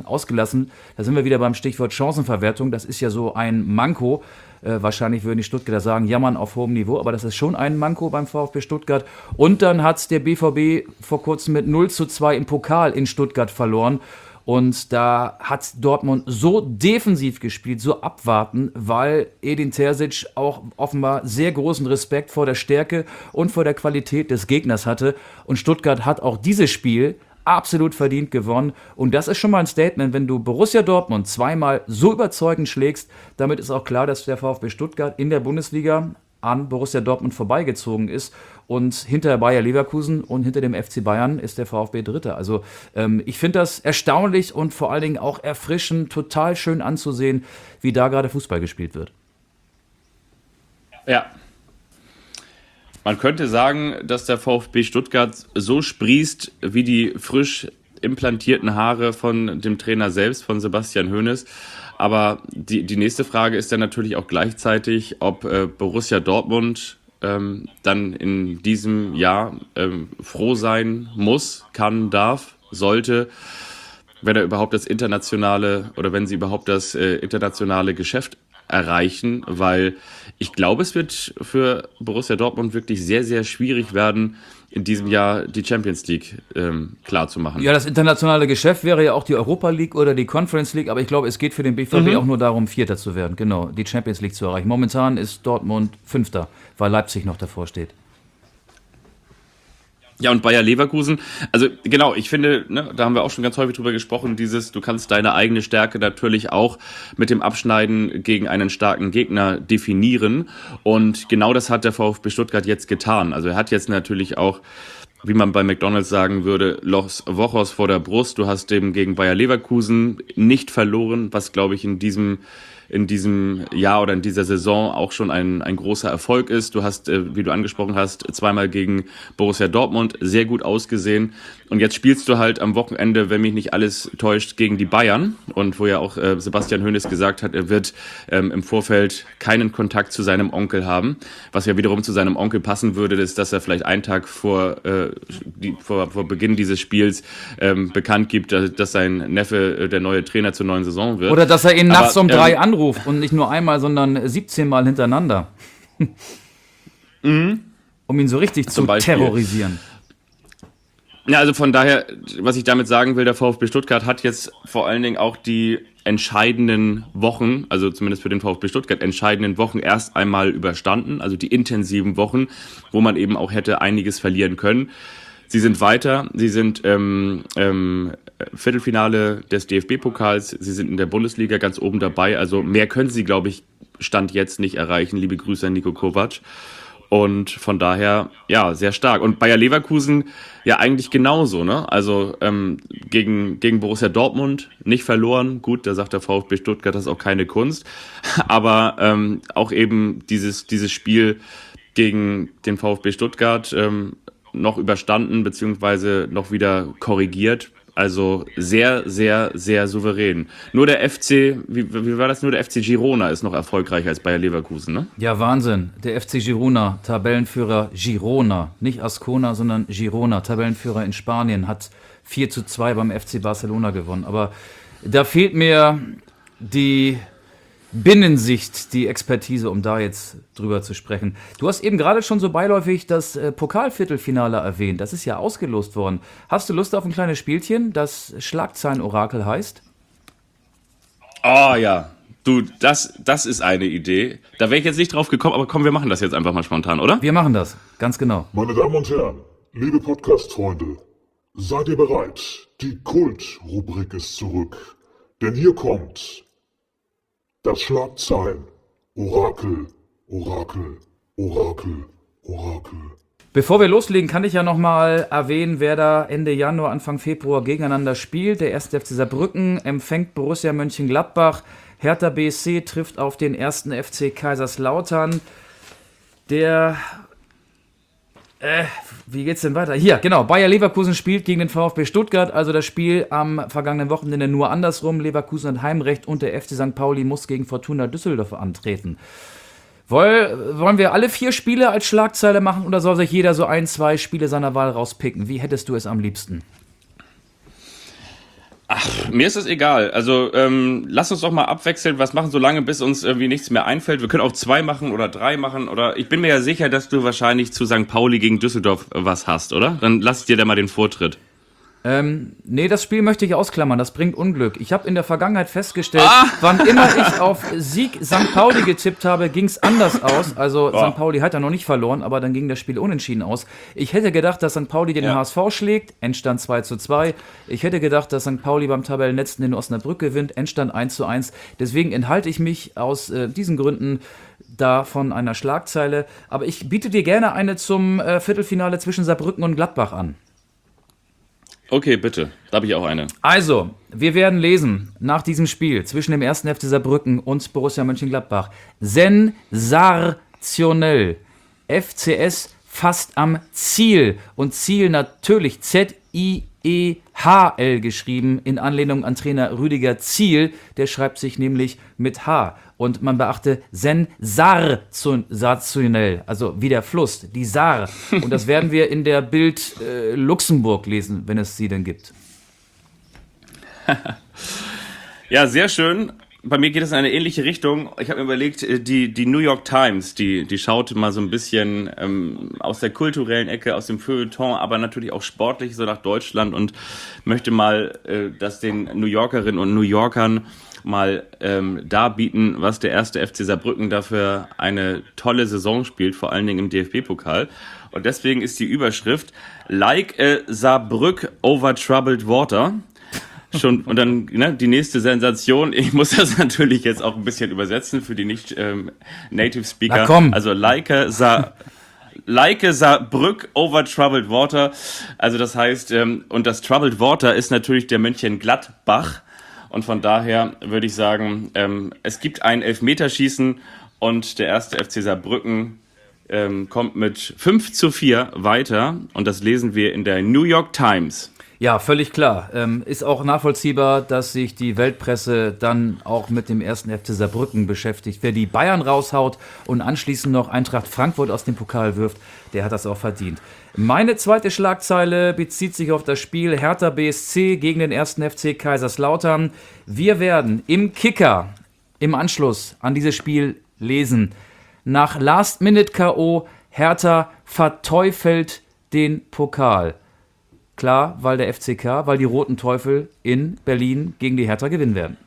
Da sind wir wieder beim Stichwort Chancenverwertung. Das ist ja so ein Manko. Wahrscheinlich würden die Stuttgarter sagen, jammern auf hohem Niveau, aber das ist schon ein Manko beim VfB Stuttgart. Und dann hat der BVB vor kurzem mit 0:2 im Pokal in Stuttgart verloren. Und da hat Dortmund so defensiv gespielt, so abwarten, weil Edin Terzic auch offenbar sehr großen Respekt vor der Stärke und vor der Qualität des Gegners hatte. Und Stuttgart hat auch dieses Spiel absolut verdient gewonnen. Und das ist schon mal ein Statement, wenn du Borussia Dortmund zweimal so überzeugend schlägst. Damit ist auch klar, dass der VfB Stuttgart in der Bundesliga an Borussia Dortmund vorbeigezogen ist. Und hinter Bayer Leverkusen und hinter dem FC Bayern ist der VfB Dritter. Also ich finde das erstaunlich und vor allen Dingen auch erfrischend, total schön anzusehen, wie da gerade Fußball gespielt wird. Ja. Man könnte sagen, dass der VfB Stuttgart so sprießt wie die frisch implantierten Haare von dem Trainer selbst, von Sebastian Hoeneß. Aber die nächste Frage ist dann natürlich auch gleichzeitig, ob Borussia Dortmund dann in diesem Jahr froh sein muss, kann, darf, sollte, wenn er überhaupt das internationale oder wenn sie überhaupt das internationale Geschäft erreichen, weil ich glaube, es wird für Borussia Dortmund wirklich sehr, sehr schwierig werden, in diesem Jahr die Champions League klar zu machen. Ja, das internationale Geschäft wäre ja auch die Europa League oder die Conference League, aber ich glaube, es geht für den BVB auch nur darum, Vierter zu werden, genau, die Champions League zu erreichen. Momentan ist Dortmund Fünfter, weil Leipzig noch davor steht. Ja, und Bayer Leverkusen, also genau, ich finde, ne, da haben wir auch schon ganz häufig drüber gesprochen, du kannst deine eigene Stärke natürlich auch mit dem Abschneiden gegen einen starken Gegner definieren, und genau das hat der VfB Stuttgart jetzt getan. Also er hat jetzt natürlich auch, wie man bei McDonald's sagen würde, Los Wochos vor der Brust. Du hast eben gegen Bayer Leverkusen nicht verloren, was, glaube ich, in diesem Jahr oder in dieser Saison auch schon ein großer Erfolg ist. Du hast, wie du angesprochen hast, zweimal gegen Borussia Dortmund sehr gut ausgesehen. Und jetzt spielst du halt am Wochenende, wenn mich nicht alles täuscht, gegen die Bayern. Und wo ja auch Sebastian Hoeneß gesagt hat, er wird im Vorfeld keinen Kontakt zu seinem Onkel haben. Was ja wiederum zu seinem Onkel passen würde, ist, dass er vielleicht einen Tag vor Beginn dieses Spiels bekannt gibt, dass sein Neffe der neue Trainer zur neuen Saison wird. Oder dass er ihn nachts um 3 anruft und nicht nur einmal, sondern 17 Mal hintereinander. Um ihn so richtig zu terrorisieren. Ja, also von daher, was ich damit sagen will, der VfB Stuttgart hat jetzt vor allen Dingen auch die entscheidenden Wochen, also zumindest für den VfB Stuttgart entscheidenden Wochen erst einmal überstanden, also die intensiven Wochen, wo man eben auch hätte einiges verlieren können. Sie sind weiter, sie sind Viertelfinale des DFB-Pokals, sie sind in der Bundesliga ganz oben dabei, also mehr können sie, glaube ich, Stand jetzt nicht erreichen. Liebe Grüße an Niko Kovac. Und von daher, ja, sehr stark. Und Bayer Leverkusen ja eigentlich genauso, ne? Also gegen Borussia Dortmund nicht verloren. Gut, da sagt der VfB Stuttgart, das ist auch keine Kunst. Aber auch eben dieses Spiel gegen den VfB Stuttgart noch überstanden, beziehungsweise noch wieder korrigiert. Also sehr, sehr, sehr souverän. Nur der FC, wie war das? Nur der FC Girona ist noch erfolgreicher als Bayer Leverkusen, ne? Ja, Wahnsinn. Der FC Girona, Tabellenführer Girona. Nicht Ascona, sondern Girona, Tabellenführer in Spanien, hat 4:2 beim FC Barcelona gewonnen. Aber da fehlt mir die Binnensicht, die Expertise, um da jetzt drüber zu sprechen. Du hast eben gerade schon so beiläufig das Pokalviertelfinale erwähnt. Das ist ja ausgelost worden. Hast du Lust auf ein kleines Spielchen, das Schlagzeilenorakel heißt? Oh ja, du, das ist eine Idee. Da wäre ich jetzt nicht drauf gekommen, aber komm, wir machen das jetzt einfach mal spontan, oder? Wir machen das, ganz genau. Meine Damen und Herren, liebe Podcast-Freunde, seid ihr bereit? Die Kult-Rubrik ist zurück. Denn hier kommt das Schlagzeilen. Orakel, Orakel, Orakel, Orakel. Bevor wir loslegen, kann ich ja nochmal erwähnen, wer da Ende Januar, Anfang Februar gegeneinander spielt. Der 1. FC Saarbrücken empfängt Borussia Mönchengladbach. Hertha BSC trifft auf den 1. FC Kaiserslautern. Wie geht's denn weiter? Hier, genau. Bayer Leverkusen spielt gegen den VfB Stuttgart. Also das Spiel am vergangenen Wochenende nur andersrum. Leverkusen hat Heimrecht und der FC St. Pauli muss gegen Fortuna Düsseldorf antreten. Wollen wir alle 4 Spiele als Schlagzeile machen oder soll sich jeder so 1, 2 Spiele seiner Wahl rauspicken? Wie hättest du es am liebsten? Ach, mir ist das egal. Also lass uns doch mal abwechseln, was machen, solange bis uns irgendwie nichts mehr einfällt. Wir können auch 2 machen oder 3 machen. Oder ich bin mir ja sicher, dass du wahrscheinlich zu St. Pauli gegen Düsseldorf was hast, oder? Dann lass dir da mal den Vortritt. Nee, das Spiel möchte ich ausklammern, das bringt Unglück. Ich habe in der Vergangenheit festgestellt, wann immer ich auf Sieg St. Pauli getippt habe, ging es anders aus. Also St. Pauli hat ja noch nicht verloren, aber dann ging das Spiel unentschieden aus. Ich hätte gedacht, dass St. Pauli den HSV schlägt, Endstand 2:2. Ich hätte gedacht, dass St. Pauli beim Tabellenletzten in Osnabrück gewinnt, Endstand 1:1. Deswegen enthalte ich mich aus diesen Gründen da von einer Schlagzeile. Aber ich biete dir gerne eine zum Viertelfinale zwischen Saarbrücken und Gladbach an. Okay, bitte. Da habe ich auch eine. Also, wir werden lesen nach diesem Spiel zwischen dem 1. FC Saarbrücken und Borussia Mönchengladbach. Sensationell. FCS fast am Ziel. Und Ziel natürlich Z-I-E-H-L geschrieben, in Anlehnung an Trainer Rüdiger Ziel. Der schreibt sich nämlich mit H. Und man beachte sensationell, also wie der Fluss, die Saar. Und das werden wir in der Bild Luxemburg lesen, wenn es sie denn gibt. Ja, sehr schön. Bei mir geht es in eine ähnliche Richtung. Ich habe mir überlegt, die New York Times, die schaut mal so ein bisschen aus der kulturellen Ecke, aus dem Feuilleton, aber natürlich auch sportlich so nach Deutschland und möchte mal das den New Yorkerinnen und New Yorkern mal darbieten, was der erste FC Saarbrücken dafür eine tolle Saison spielt, vor allen Dingen im DFB-Pokal. Und deswegen ist die Überschrift Like a Saarbrück over troubled water. Schon, und dann die nächste Sensation. Ich muss das natürlich jetzt auch ein bisschen übersetzen für die nicht-Native Speaker. Na komm. Also like a Saarbrück over troubled water. Also das heißt, und das troubled water ist natürlich der Mönchengladbach. Und von daher würde ich sagen, es gibt ein Elfmeterschießen und der erste FC Saarbrücken kommt mit 5:4 weiter. Und das lesen wir in der New York Times. Ja, völlig klar. Ist auch nachvollziehbar, dass sich die Weltpresse dann auch mit dem ersten FC Saarbrücken beschäftigt. Wer die Bayern raushaut und anschließend noch Eintracht Frankfurt aus dem Pokal wirft, der hat das auch verdient. Meine zweite Schlagzeile bezieht sich auf das Spiel Hertha BSC gegen den ersten FC Kaiserslautern. Wir werden im Kicker im Anschluss an dieses Spiel lesen: Nach Last-Minute-K.O. Hertha verteufelt den Pokal. Klar, weil der FCK, weil die Roten Teufel in Berlin gegen die Hertha gewinnen werden.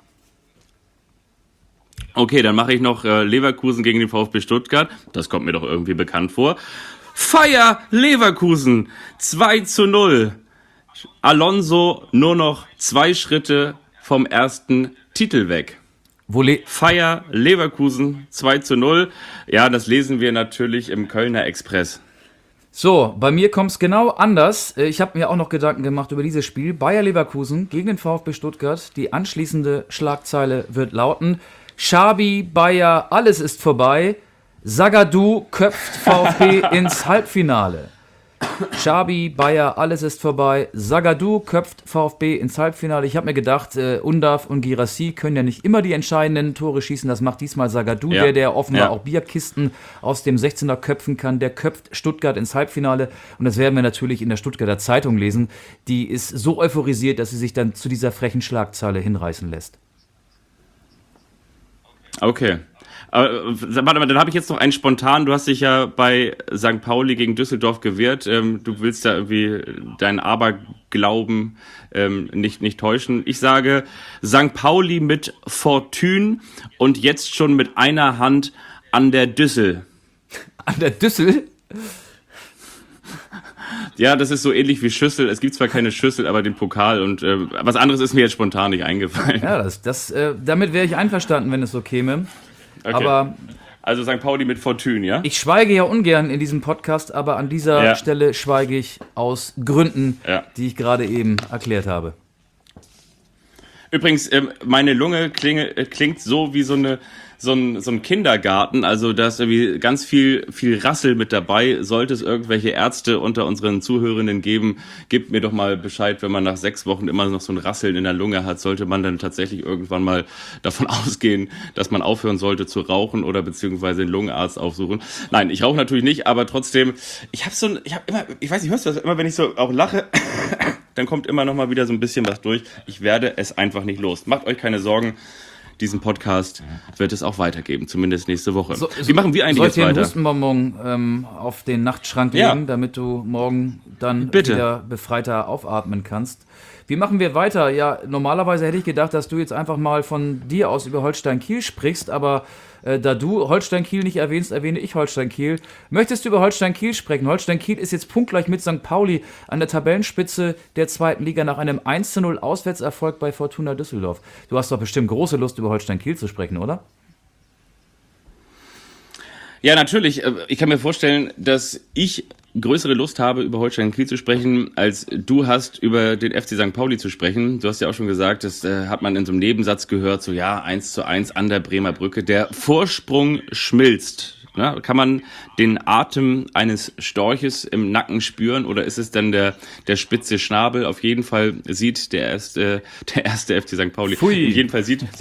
Okay, dann mache ich noch Leverkusen gegen den VfB Stuttgart. Das kommt mir doch irgendwie bekannt vor. Feier Leverkusen 2:0. Alonso nur noch 2 Schritte vom ersten Titel weg. Feier Leverkusen 2:0. Ja, das lesen wir natürlich im Kölner Express. So, bei mir kommt es genau anders. Ich habe mir auch noch Gedanken gemacht über dieses Spiel. Bayer Leverkusen gegen den VfB Stuttgart. Die anschließende Schlagzeile wird lauten: Xabi, Bayer, alles ist vorbei. Zagadou köpft VfB ins Halbfinale. Xabi, Bayer, alles ist vorbei. Zagadou köpft VfB ins Halbfinale. Ich habe mir gedacht, Undav und Guirassy können ja nicht immer die entscheidenden Tore schießen. Das macht diesmal Zagadou, der offenbar auch Bierkisten aus dem 16er köpfen kann. Der köpft Stuttgart ins Halbfinale. Und das werden wir natürlich in der Stuttgarter Zeitung lesen. Die ist so euphorisiert, dass sie sich dann zu dieser frechen Schlagzeile hinreißen lässt. Okay. Aber warte mal, dann habe ich jetzt noch einen spontan. Du hast dich ja bei St. Pauli gegen Düsseldorf gewehrt. Du willst da irgendwie deinen Aberglauben nicht täuschen. Ich sage St. Pauli mit Fortune und jetzt schon mit einer Hand an der Düssel. An der Düssel? Ja, das ist so ähnlich wie Schüssel. Es gibt zwar keine Schüssel, aber den Pokal und was anderes ist mir jetzt spontan nicht eingefallen. Ja, damit wäre ich einverstanden, wenn es so käme. Okay. Aber also St. Pauli mit Fortune, ja? Ich schweige ja ungern in diesem Podcast, aber an dieser Stelle schweige ich aus Gründen, die ich gerade eben erklärt habe. Übrigens, meine Lunge klingt so wie so ein Kindergarten, also da ist irgendwie ganz viel Rassel mit dabei. Sollte es irgendwelche Ärzte unter unseren Zuhörenden geben, gebt mir doch mal Bescheid, wenn man nach 6 Wochen immer noch so ein Rasseln in der Lunge hat, sollte man dann tatsächlich irgendwann mal davon ausgehen, dass man aufhören sollte zu rauchen oder beziehungsweise einen Lungenarzt aufsuchen. Nein, ich rauche natürlich nicht, aber trotzdem, ich weiß nicht, hörst du das immer, wenn ich so auch lache, dann kommt immer noch mal wieder so ein bisschen was durch. Ich werde es einfach nicht los. Macht euch keine Sorgen. Diesen Podcast wird es auch weitergeben, zumindest nächste Woche. Wie machen wir eigentlich jetzt weiter? Soll ich dir einen Hustenbonbon auf den Nachtschrank legen, damit du morgen dann wieder befreiter aufatmen kannst? Wie machen wir weiter? Ja, normalerweise hätte ich gedacht, dass du jetzt einfach mal von dir aus über Holstein-Kiel sprichst, aber da du Holstein-Kiel nicht erwähnst, erwähne ich Holstein-Kiel. Möchtest du über Holstein-Kiel sprechen? Holstein-Kiel ist jetzt punktgleich mit St. Pauli an der Tabellenspitze der 2. Liga nach einem 1:0 Auswärtserfolg bei Fortuna Düsseldorf. Du hast doch bestimmt große Lust, über Holstein-Kiel zu sprechen, oder? Ja, natürlich. Ich kann mir vorstellen, dass ich größere Lust habe, über Holstein Kiel zu sprechen, als du hast, über den FC St. Pauli zu sprechen. Du hast ja auch schon gesagt, das hat man in so einem Nebensatz gehört, so 1:1 an der Bremer Brücke. Der Vorsprung schmilzt. Ne? Kann man den Atem eines Storches im Nacken spüren oder ist es dann der spitze Schnabel? Auf jeden Fall sieht der erste FC St. Pauli. In jedem Fall sieht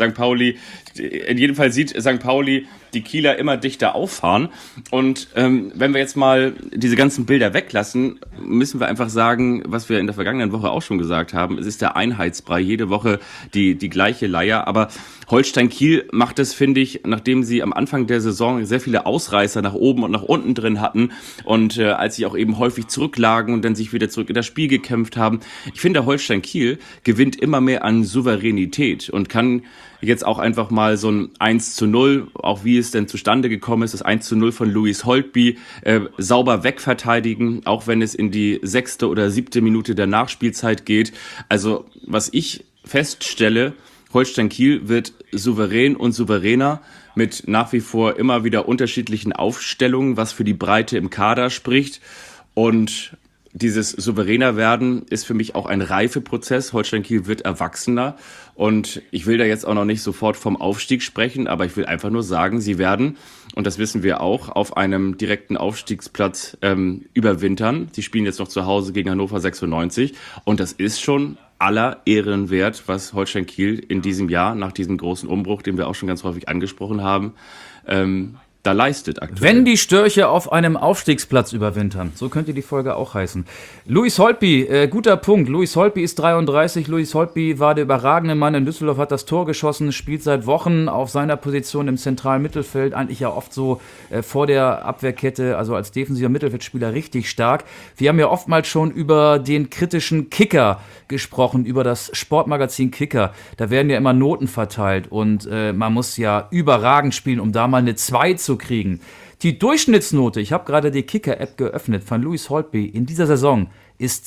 St. Pauli die Kieler immer dichter auffahren. Und wenn wir jetzt mal diese ganzen Bilder weglassen, müssen wir einfach sagen, was wir in der vergangenen Woche auch schon gesagt haben, es ist der Einheitsbrei, jede Woche die gleiche Leier. Aber Holstein Kiel macht es, finde ich, nachdem sie am Anfang der Saison sehr viele Ausreißer nach oben und nach unten drin hatten und als sie auch eben häufig zurücklagen und dann sich wieder zurück in das Spiel gekämpft haben. Ich finde, Holstein Kiel gewinnt immer mehr an Souveränität und kann jetzt auch einfach mal so ein 1:0, auch wie es denn zustande gekommen ist, das 1:0 von Louis Holtby, sauber wegverteidigen, auch wenn es in die 6. oder 7. Minute der Nachspielzeit geht. Also was ich feststelle, Holstein Kiel wird souverän und souveräner mit nach wie vor immer wieder unterschiedlichen Aufstellungen, was für die Breite im Kader spricht. Und dieses souveräner werden ist für mich auch ein Reifeprozess. Holstein Kiel wird erwachsener und ich will da jetzt auch noch nicht sofort vom Aufstieg sprechen, aber ich will einfach nur sagen, sie werden, und das wissen wir auch, auf einem direkten Aufstiegsplatz überwintern. Sie spielen jetzt noch zu Hause gegen Hannover 96 und das ist schon aller Ehren wert, was Holstein Kiel in diesem Jahr nach diesem großen Umbruch, den wir auch schon ganz häufig angesprochen haben, da leistet aktuell. Wenn die Störche auf einem Aufstiegsplatz überwintern, so könnte die Folge auch heißen. Louis Holtby, guter Punkt. Louis Holtby ist 33. Louis Holtby war der überragende Mann in Düsseldorf, hat das Tor geschossen, spielt seit Wochen auf seiner Position im zentralen Mittelfeld, eigentlich ja oft so vor der Abwehrkette, also als defensiver Mittelfeldspieler richtig stark. Wir haben ja oftmals schon über den kritischen Kicker gesprochen, über das Sportmagazin Kicker. Da werden ja immer Noten verteilt und man muss ja überragend spielen, um da mal eine 2 zu kriegen. Die Durchschnittsnote, ich habe gerade die Kicker-App geöffnet, von Louis Holtby in dieser Saison ist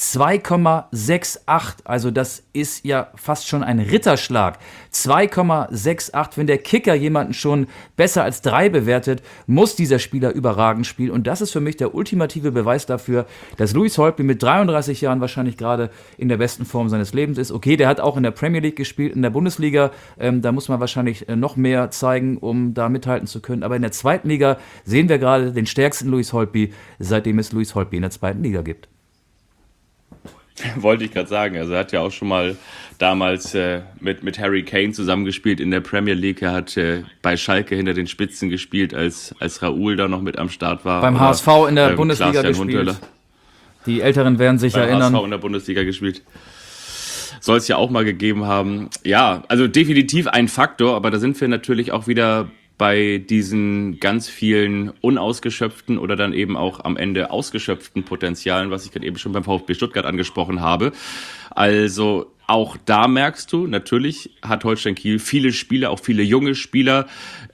2,68. Also das ist ja fast schon ein Ritterschlag. 2,68. Wenn der Kicker jemanden schon besser als 3 bewertet, muss dieser Spieler überragend spielen. Und das ist für mich der ultimative Beweis dafür, dass Louis Holtby mit 33 Jahren wahrscheinlich gerade in der besten Form seines Lebens ist. Okay, der hat auch in der Premier League gespielt, in der Bundesliga. Da muss man wahrscheinlich noch mehr zeigen, um da mithalten zu können. Aber in der zweiten Liga sehen wir gerade den stärksten Louis Holtby, seitdem es Louis Holtby in der zweiten Liga gibt. Wollte ich gerade sagen. Also er hat ja auch schon mal damals mit Harry Kane zusammengespielt in der Premier League. Er hat bei Schalke hinter den Spitzen gespielt, als Raúl da noch mit am Start war. Beim HSV in der Bundesliga gespielt. Die Älteren werden sich erinnern. HSV in der Bundesliga gespielt. Soll es ja auch mal gegeben haben. Ja, also definitiv ein Faktor, aber da sind wir natürlich auch wieder bei diesen ganz vielen unausgeschöpften oder dann eben auch am Ende ausgeschöpften Potenzialen, was ich gerade eben schon beim VfB Stuttgart angesprochen habe. Also auch da merkst du, natürlich hat Holstein Kiel viele Spieler, auch viele junge Spieler,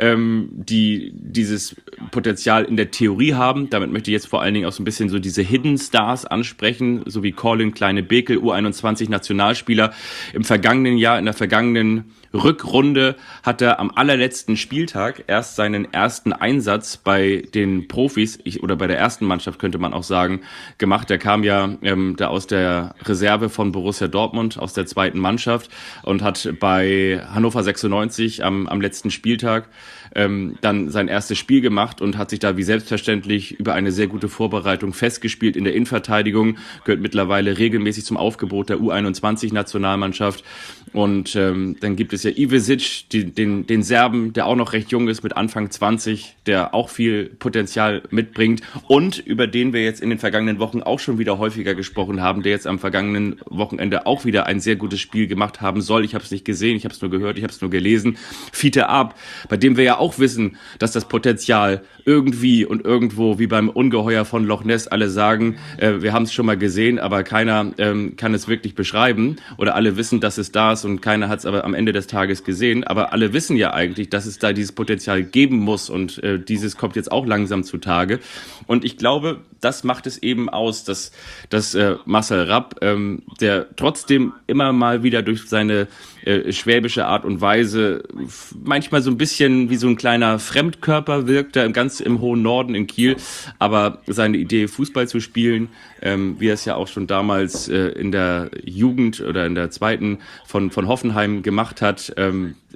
die dieses Potenzial in der Theorie haben. Damit möchte ich jetzt vor allen Dingen auch so ein bisschen so diese Hidden Stars ansprechen, so wie Colin Kleine-Bekel, U21-Nationalspieler. Im vergangenen Jahr, in der vergangenen Rückrunde hat er am allerletzten Spieltag erst seinen ersten Einsatz bei den Profis, oder bei der ersten Mannschaft könnte man auch sagen, gemacht. Er kam ja da aus der Reserve von Borussia Dortmund, aus der zweiten Mannschaft und hat bei Hannover 96 am letzten Spieltag dann sein erstes Spiel gemacht und hat sich da wie selbstverständlich über eine sehr gute Vorbereitung festgespielt in der Innenverteidigung, gehört mittlerweile regelmäßig zum Aufgebot der U21-Nationalmannschaft. Und dann gibt es ja Ivesic, den Serben, der auch noch recht jung ist, mit Anfang 20, der auch viel Potenzial mitbringt und über den wir jetzt in den vergangenen Wochen auch schon wieder häufiger gesprochen haben, der jetzt am vergangenen Wochenende auch wieder ein sehr gutes Spiel gemacht haben soll. Ich habe es nicht gesehen, ich habe es nur gehört, ich habe es nur gelesen. Fiete Ab, bei dem wir ja auch wissen, dass das Potenzial irgendwie und irgendwo, wie beim Ungeheuer von Loch Ness, alle sagen, wir haben es schon mal gesehen, aber keiner kann es wirklich beschreiben oder alle wissen, dass es da ist und keiner hat es aber am Ende des Tages gesehen, aber alle wissen ja eigentlich, dass es da dieses Potenzial geben muss und dieses kommt jetzt auch langsam zutage und ich glaube, das macht es eben aus, dass Marcel Rapp, der trotzdem immer mal wieder durch seine schwäbische Art und Weise manchmal so ein bisschen wie so ein kleiner Fremdkörper wirkt, da ganz im hohen Norden in Kiel, aber seine Idee, Fußball zu spielen, wie er es ja auch schon damals in der Jugend oder in der zweiten von Hoffenheim gemacht hat,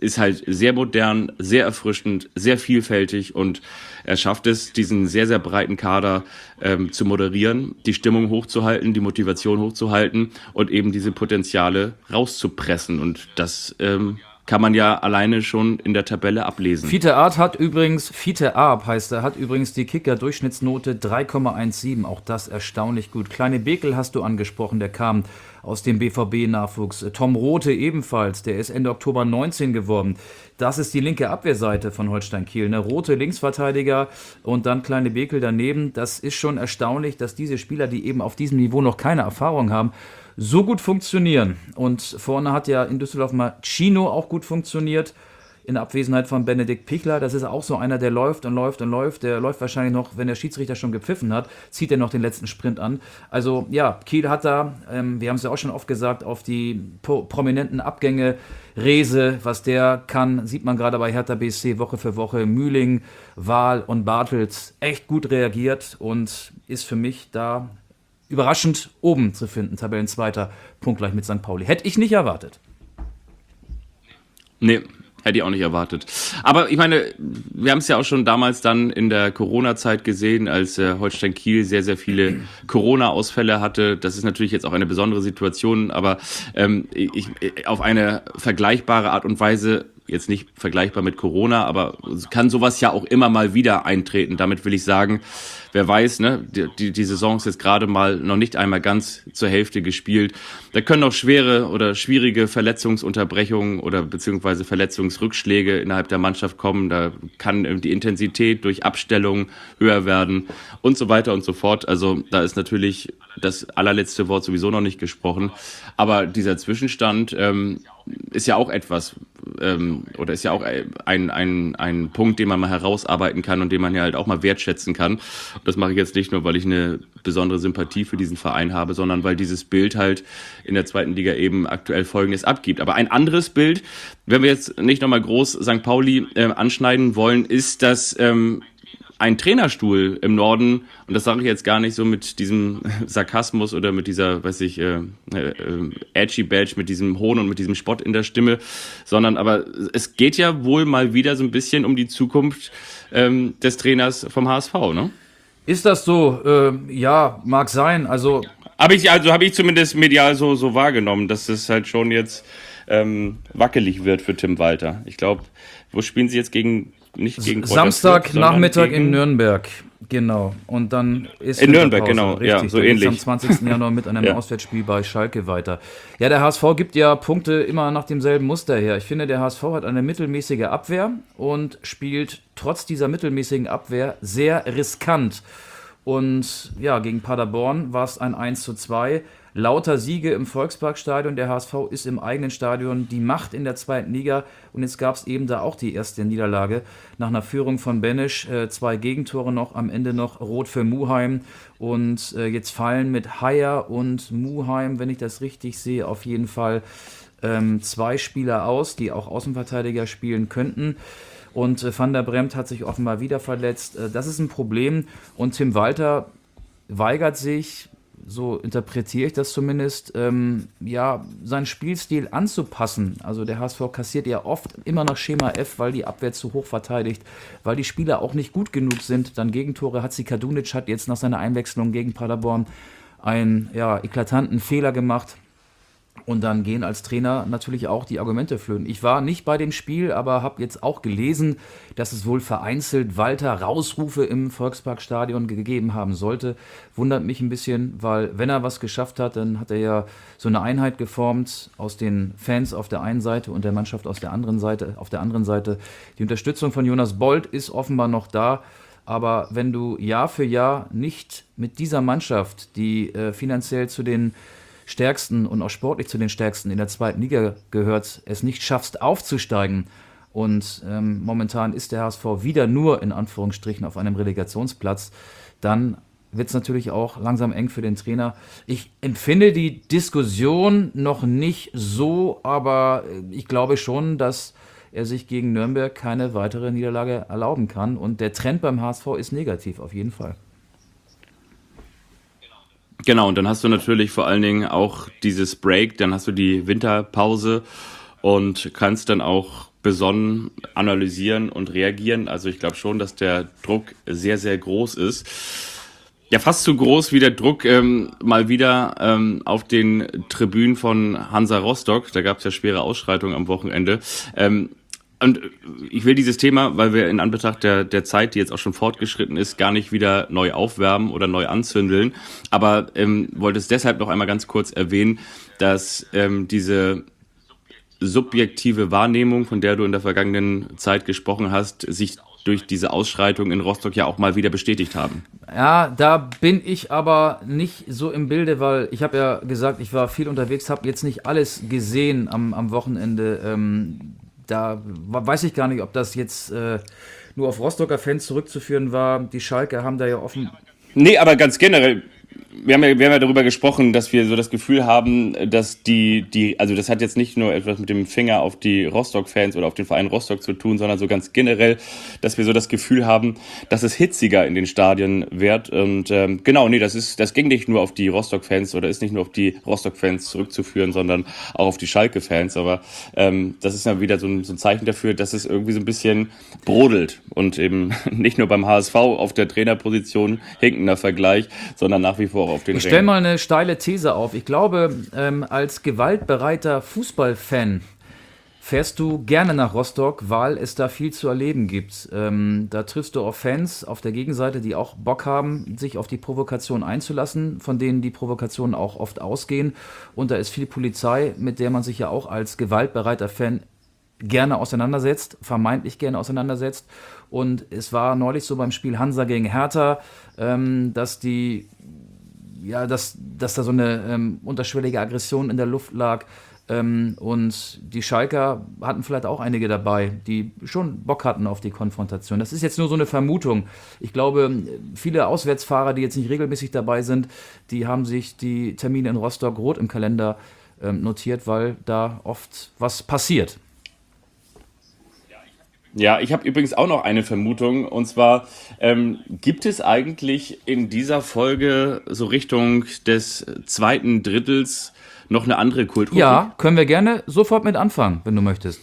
ist halt sehr modern, sehr erfrischend, sehr vielfältig und er schafft es, diesen sehr, sehr breiten Kader zu moderieren, die Stimmung hochzuhalten, die Motivation hochzuhalten und eben diese Potenziale rauszupressen. Und das kann man ja alleine schon in der Tabelle ablesen. Fiete Arp hat übrigens die Kicker-Durchschnittsnote 3,17. Auch das erstaunlich gut. Kleine Bekel hast du angesprochen, der kam aus dem BVB-Nachwuchs. Tom Rothe ebenfalls, der ist Ende Oktober 19 geworden. Das ist die linke Abwehrseite von Holstein Kiel. Ne? Rothe Linksverteidiger und dann Kleine Bekel daneben. Das ist schon erstaunlich, dass diese Spieler, die eben auf diesem Niveau noch keine Erfahrung haben, so gut funktionieren. Und vorne hat ja in Düsseldorf mal Chino auch gut funktioniert, in Abwesenheit von Benedikt Pichler. Das ist auch so einer, der läuft und läuft und läuft. Der läuft wahrscheinlich noch, wenn der Schiedsrichter schon gepfiffen hat, zieht er noch den letzten Sprint an. Also ja, Kiel hat da, wir haben es ja auch schon oft gesagt, auf die prominenten Abgänge Rehse, was der kann, sieht man gerade bei Hertha BSC Woche für Woche. Mühling, Wahl und Bartels echt gut reagiert und ist für mich da überraschend oben zu finden. Tabellenzweiter, punktgleich mit St. Pauli. Hätte ich nicht erwartet. Nee, hätte ich auch nicht erwartet. Aber ich meine, wir haben es ja auch schon damals dann in der Corona-Zeit gesehen, als Holstein Kiel sehr, sehr viele Corona-Ausfälle hatte. Das ist natürlich jetzt auch eine besondere Situation, aber auf eine vergleichbare Art und Weise, jetzt nicht vergleichbar mit Corona, aber kann sowas ja auch immer mal wieder eintreten. Damit will ich sagen, wer weiß, ne, die Saison ist jetzt gerade mal noch nicht einmal ganz zur Hälfte gespielt. Da können noch schwere oder schwierige Verletzungsunterbrechungen oder beziehungsweise Verletzungsrückschläge innerhalb der Mannschaft kommen. Da kann die Intensität durch Abstellung höher werden und so weiter und so fort. Also da ist natürlich das allerletzte Wort sowieso noch nicht gesprochen. Aber dieser Zwischenstand ist ja auch etwas, oder ist ja auch ein Punkt, den man mal herausarbeiten kann und den man ja halt auch mal wertschätzen kann. Und das mache ich jetzt nicht nur, weil ich eine besondere Sympathie für diesen Verein habe, sondern weil dieses Bild halt in der zweiten Liga eben aktuell Folgendes abgibt. Aber ein anderes Bild, wenn wir jetzt nicht nochmal groß St. Pauli anschneiden wollen, ist, dass ein Trainerstuhl im Norden, und das sage ich jetzt gar nicht so mit diesem Sarkasmus oder mit dieser, edgy Badge, mit diesem Hohn und mit diesem Spott in der Stimme, sondern aber es geht ja wohl mal wieder so ein bisschen um die Zukunft des Trainers vom HSV, ne? Ist das so? Ja, mag sein. Also Habe ich zumindest medial so wahrgenommen, dass es halt schon jetzt wackelig wird für Tim Walter. Ich glaube, wo spielen sie jetzt gegen Samstagnachmittag in Nürnberg, genau. Und dann ist in Nürnberg, genau, richtig, ja, so ähnlich. Am 20. Januar mit einem Auswärtsspiel bei Schalke weiter. Ja, der HSV gibt ja Punkte immer nach demselben Muster her. Ich finde, der HSV hat eine mittelmäßige Abwehr und spielt trotz dieser mittelmäßigen Abwehr sehr riskant. Und ja, gegen Paderborn war es ein 1:2. Lauter Siege im Volksparkstadion. Der HSV ist im eigenen Stadion die Macht in der zweiten Liga. Und jetzt gab es eben da auch die erste Niederlage. Nach einer Führung von Benesch, 2 Gegentore noch, am Ende noch rot für Muheim. Und jetzt fallen mit Haier und Muheim, wenn ich das richtig sehe, auf jeden Fall 2 Spieler aus, die auch Außenverteidiger spielen könnten. Und Van der Bremt hat sich offenbar wieder verletzt. Das ist ein Problem. Und Tim Walter weigert sich, so interpretiere ich das zumindest, seinen Spielstil anzupassen. Also der HSV kassiert ja oft immer nach Schema F, weil die Abwehr zu hoch verteidigt, weil die Spieler auch nicht gut genug sind. Dann Gegentore. Kadunic hat jetzt nach seiner Einwechslung gegen Paderborn einen eklatanten Fehler gemacht. Und dann gehen als Trainer natürlich auch die Argumente flöten. Ich war nicht bei dem Spiel, aber habe jetzt auch gelesen, dass es wohl vereinzelt Walter-Rausrufe im Volksparkstadion gegeben haben sollte. Wundert mich ein bisschen, weil wenn er was geschafft hat, dann hat er ja so eine Einheit geformt aus den Fans auf der einen Seite und der Mannschaft auf der anderen Seite. Die Unterstützung von Jonas Bold ist offenbar noch da. Aber wenn du Jahr für Jahr nicht mit dieser Mannschaft, die finanziell zu den Stärksten und auch sportlich zu den Stärksten in der zweiten Liga gehört, es nicht schaffst aufzusteigen und momentan ist der HSV wieder nur in Anführungsstrichen auf einem Relegationsplatz, dann wird es natürlich auch langsam eng für den Trainer. Ich empfinde die Diskussion noch nicht so, aber ich glaube schon, dass er sich gegen Nürnberg keine weitere Niederlage erlauben kann und der Trend beim HSV ist negativ auf jeden Fall. Genau, und dann hast du natürlich vor allen Dingen auch dieses Break, dann hast du die Winterpause und kannst dann auch besonnen analysieren und reagieren. Also ich glaube schon, dass der Druck sehr, sehr groß ist. Ja, fast so groß wie der Druck mal wieder auf den Tribünen von Hansa Rostock. Da gab es ja schwere Ausschreitungen am Wochenende. Und ich will dieses Thema, weil wir in Anbetracht der Zeit, die jetzt auch schon fortgeschritten ist, gar nicht wieder neu aufwärmen oder neu anzündeln. Aber wollte es deshalb noch einmal ganz kurz erwähnen, dass diese subjektive Wahrnehmung, von der du in der vergangenen Zeit gesprochen hast, sich durch diese Ausschreitung in Rostock ja auch mal wieder bestätigt haben. Ja, da bin ich aber nicht so im Bilde, weil ich habe ja gesagt, ich war viel unterwegs, habe jetzt nicht alles gesehen am Wochenende. Da weiß ich gar nicht, ob das jetzt nur auf Rostocker Fans zurückzuführen war. Die Schalker haben da ja offen... Nee, aber ganz generell, wir haben ja darüber gesprochen, dass wir so das Gefühl haben, dass also das hat jetzt nicht nur etwas mit dem Finger auf die Rostock-Fans oder auf den Verein Rostock zu tun, sondern so ganz generell, dass wir so das Gefühl haben, dass es hitziger in den Stadien wird. Und genau, nee, das ging nicht nur auf die Rostock-Fans oder ist nicht nur auf die Rostock-Fans zurückzuführen, sondern auch auf die Schalke-Fans. Aber das ist ja wieder so ein Zeichen dafür, dass es irgendwie so ein bisschen brodelt und eben nicht nur beim HSV auf der Trainerposition hinkender Vergleich, sondern nach wie vor auf den Ich stelle mal eine steile These auf. Ich glaube, als gewaltbereiter Fußballfan fährst du gerne nach Rostock, weil es da viel zu erleben gibt. Da triffst du auf Fans auf der Gegenseite, die auch Bock haben, sich auf die Provokation einzulassen, von denen die Provokationen auch oft ausgehen. Und da ist viel Polizei, mit der man sich ja auch als gewaltbereiter Fan gerne auseinandersetzt, vermeintlich gerne auseinandersetzt. Und es war neulich so beim Spiel Hansa gegen Hertha, dass da so eine unterschwellige Aggression in der Luft lag. Und die Schalker hatten vielleicht auch einige dabei, die schon Bock hatten auf die Konfrontation. Das ist jetzt nur so eine Vermutung. Ich glaube, viele Auswärtsfahrer, die jetzt nicht regelmäßig dabei sind, die haben sich die Termine in Rostock rot im Kalender notiert, weil da oft was passiert. Ja, ich habe übrigens auch noch eine Vermutung, und zwar gibt es eigentlich in dieser Folge so Richtung des zweiten Drittels noch eine andere Kultur? Ja, können wir gerne sofort mit anfangen, wenn du möchtest.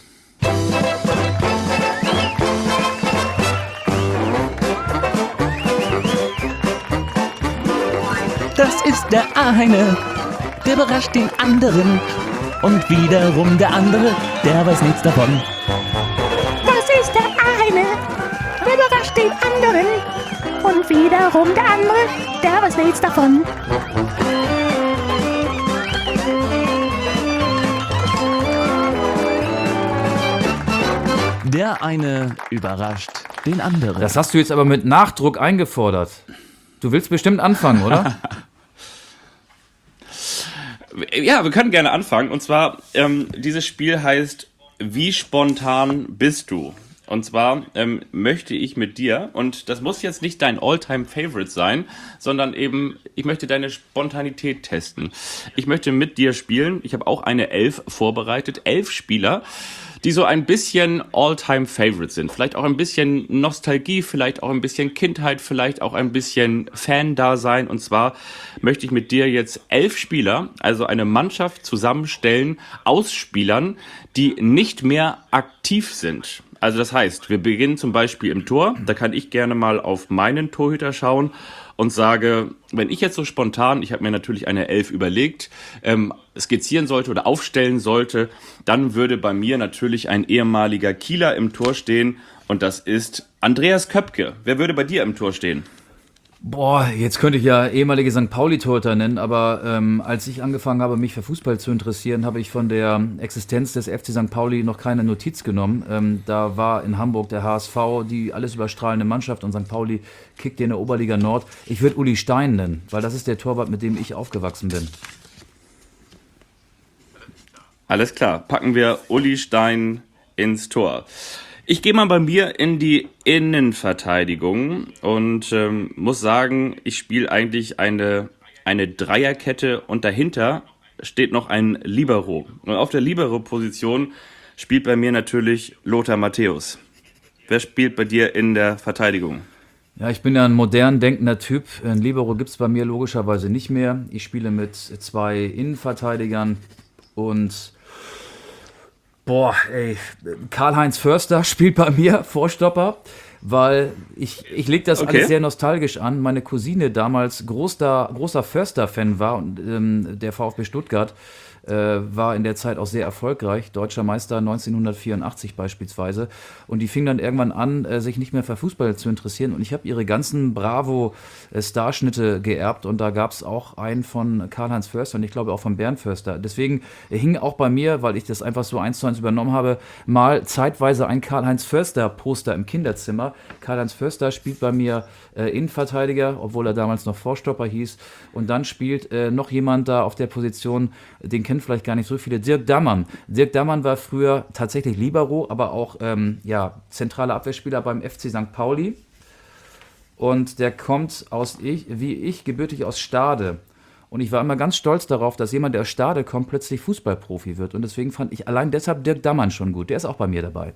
Das ist der eine, der überrascht den anderen. Und wiederum der andere, der weiß nichts davon. Das ist der eine, der überrascht den anderen. Und wiederum der andere, der weiß nichts davon. Der eine überrascht den anderen. Das hast du jetzt aber mit Nachdruck eingefordert. Du willst bestimmt anfangen, oder? Ja, wir können gerne anfangen. Und zwar, dieses Spiel heißt Wie spontan bist du? Und zwar möchte ich mit dir, und das muss jetzt nicht dein All-Time-Favorite sein, sondern eben, ich möchte deine Spontanität testen. Ich möchte mit dir spielen. Ich habe auch eine 11 vorbereitet. 11 Spieler, die so ein bisschen All-Time-Favorite sind. Vielleicht auch ein bisschen Nostalgie, vielleicht auch ein bisschen Kindheit, vielleicht auch ein bisschen Fan-Dasein. Und zwar möchte ich mit dir jetzt 11 Spieler, also eine Mannschaft zusammenstellen aus Spielern, die nicht mehr aktiv sind. Also das heißt, wir beginnen zum Beispiel im Tor. Da kann ich gerne mal auf meinen Torhüter schauen und sage, wenn ich jetzt so spontan, ich habe mir natürlich eine 11 überlegt, skizzieren sollte oder aufstellen sollte, dann würde bei mir natürlich ein ehemaliger Kieler im Tor stehen, und das ist Andreas Köpke. Wer würde bei dir im Tor stehen? Boah, jetzt könnte ich ja ehemalige St. Pauli-Torhüter nennen, aber als ich angefangen habe, mich für Fußball zu interessieren, habe ich von der Existenz des FC St. Pauli noch keine Notiz genommen. Da war in Hamburg der HSV die alles überstrahlende Mannschaft und St. Pauli kickte in der Oberliga Nord. Ich würde Uli Stein nennen, weil das ist der Torwart, mit dem ich aufgewachsen bin. Alles klar, packen wir Uli Stein ins Tor. Ich gehe mal bei mir in die Innenverteidigung und muss sagen, ich spiele eigentlich eine Dreierkette, und dahinter steht noch ein Libero. Und auf der Libero-Position spielt bei mir natürlich Lothar Matthäus. Wer spielt bei dir in der Verteidigung? Ja, ich bin ja ein modern denkender Typ. Ein Libero gibt es bei mir logischerweise nicht mehr. Ich spiele mit 2 Innenverteidigern und Boah, ey, Karl-Heinz Förster spielt bei mir Vorstopper, weil ich lege das Okay. alles sehr nostalgisch an. Meine Cousine damals großer Förster-Fan war und der VfB Stuttgart war in der Zeit auch sehr erfolgreich, deutscher Meister 1984 beispielsweise. Und die fing dann irgendwann an, sich nicht mehr für Fußball zu interessieren. Und ich habe ihre ganzen Bravo-Starschnitte geerbt. Und da gab es auch einen von Karl-Heinz Förster und ich glaube auch von Bernd Förster. Deswegen hing auch bei mir, weil ich das einfach so 1:1 übernommen habe, mal zeitweise ein Karl-Heinz Förster-Poster im Kinderzimmer. Karl-Heinz Förster spielt bei mir Innenverteidiger, obwohl er damals noch Vorstopper hieß. Und dann spielt noch jemand da auf der Position, den kennen vielleicht gar nicht so viele, Dirk Dammann. Dirk Dammann war früher tatsächlich Libero, aber auch zentraler Abwehrspieler beim FC St. Pauli. Und der kommt gebürtig aus Stade. Und ich war immer ganz stolz darauf, dass jemand, der aus Stade kommt, plötzlich Fußballprofi wird. Und deswegen fand ich allein deshalb Dirk Dammann schon gut. Der ist auch bei mir dabei.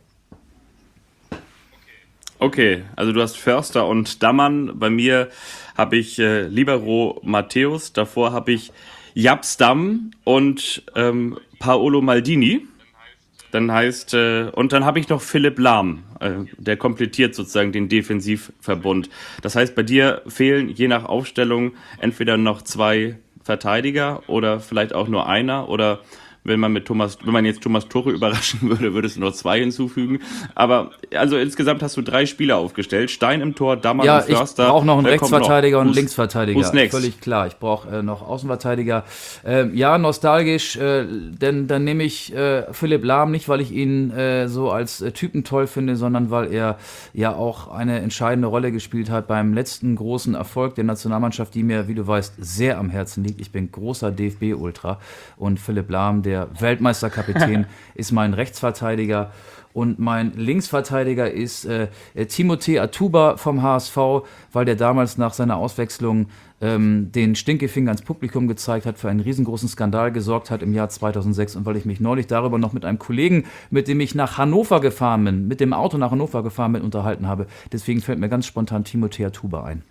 Okay, also du hast Förster und Dammann. Bei mir habe ich Libero Matthäus. Davor habe ich Japstam und Paolo Maldini. Und dann habe ich noch Philipp Lahm. Der komplettiert sozusagen den Defensivverbund. Das heißt, bei dir fehlen je nach Aufstellung entweder noch 2 Verteidiger oder vielleicht auch nur einer, oder wenn man jetzt Thomas Tuchel überraschen würde, würdest du noch 2 hinzufügen. Aber also insgesamt hast du 3 Spieler aufgestellt. Stein im Tor, Dammann und Förster. Ich brauche noch einen Wer kommt Rechtsverteidiger noch? und einen Linksverteidiger. Who's next? Völlig klar. Ich brauche noch Außenverteidiger. Nostalgisch, denn dann nehme ich Philipp Lahm nicht, weil ich ihn so als Typen toll finde, sondern weil er ja auch eine entscheidende Rolle gespielt hat beim letzten großen Erfolg der Nationalmannschaft, die mir, wie du weißt, sehr am Herzen liegt. Ich bin großer DFB-Ultra und Philipp Lahm, der Weltmeisterkapitän, ist mein Rechtsverteidiger. Und mein Linksverteidiger ist Timothée Atuba vom HSV, weil der damals nach seiner Auswechslung den Stinkefinger ans Publikum gezeigt hat, für einen riesengroßen Skandal gesorgt hat im Jahr 2006 und weil ich mich neulich darüber noch mit einem Kollegen, mit dem ich nach Hannover gefahren bin, mit dem Auto nach Hannover gefahren bin, unterhalten habe. Deswegen fällt mir ganz spontan Timothée Atuba ein.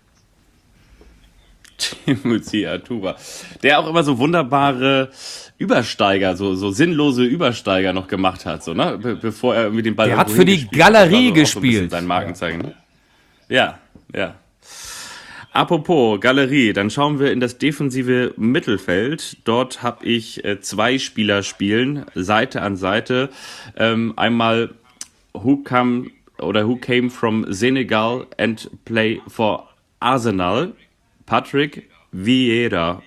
Timothée Atuba. Der auch immer so wunderbare Übersteiger, so sinnlose Übersteiger noch gemacht hat, so, ne? Bevor er irgendwie den Ball Der hat irgendwo für die hingespielt hat. Galerie Das war so auch so ein bisschen gespielt. sein Markenzeichen, ne? Ja. Apropos Galerie, dann schauen wir in das defensive Mittelfeld. Dort habe ich 2 Spieler spielen, Seite an Seite. Einmal who came from Senegal and play for Arsenal? Patrick Vieira.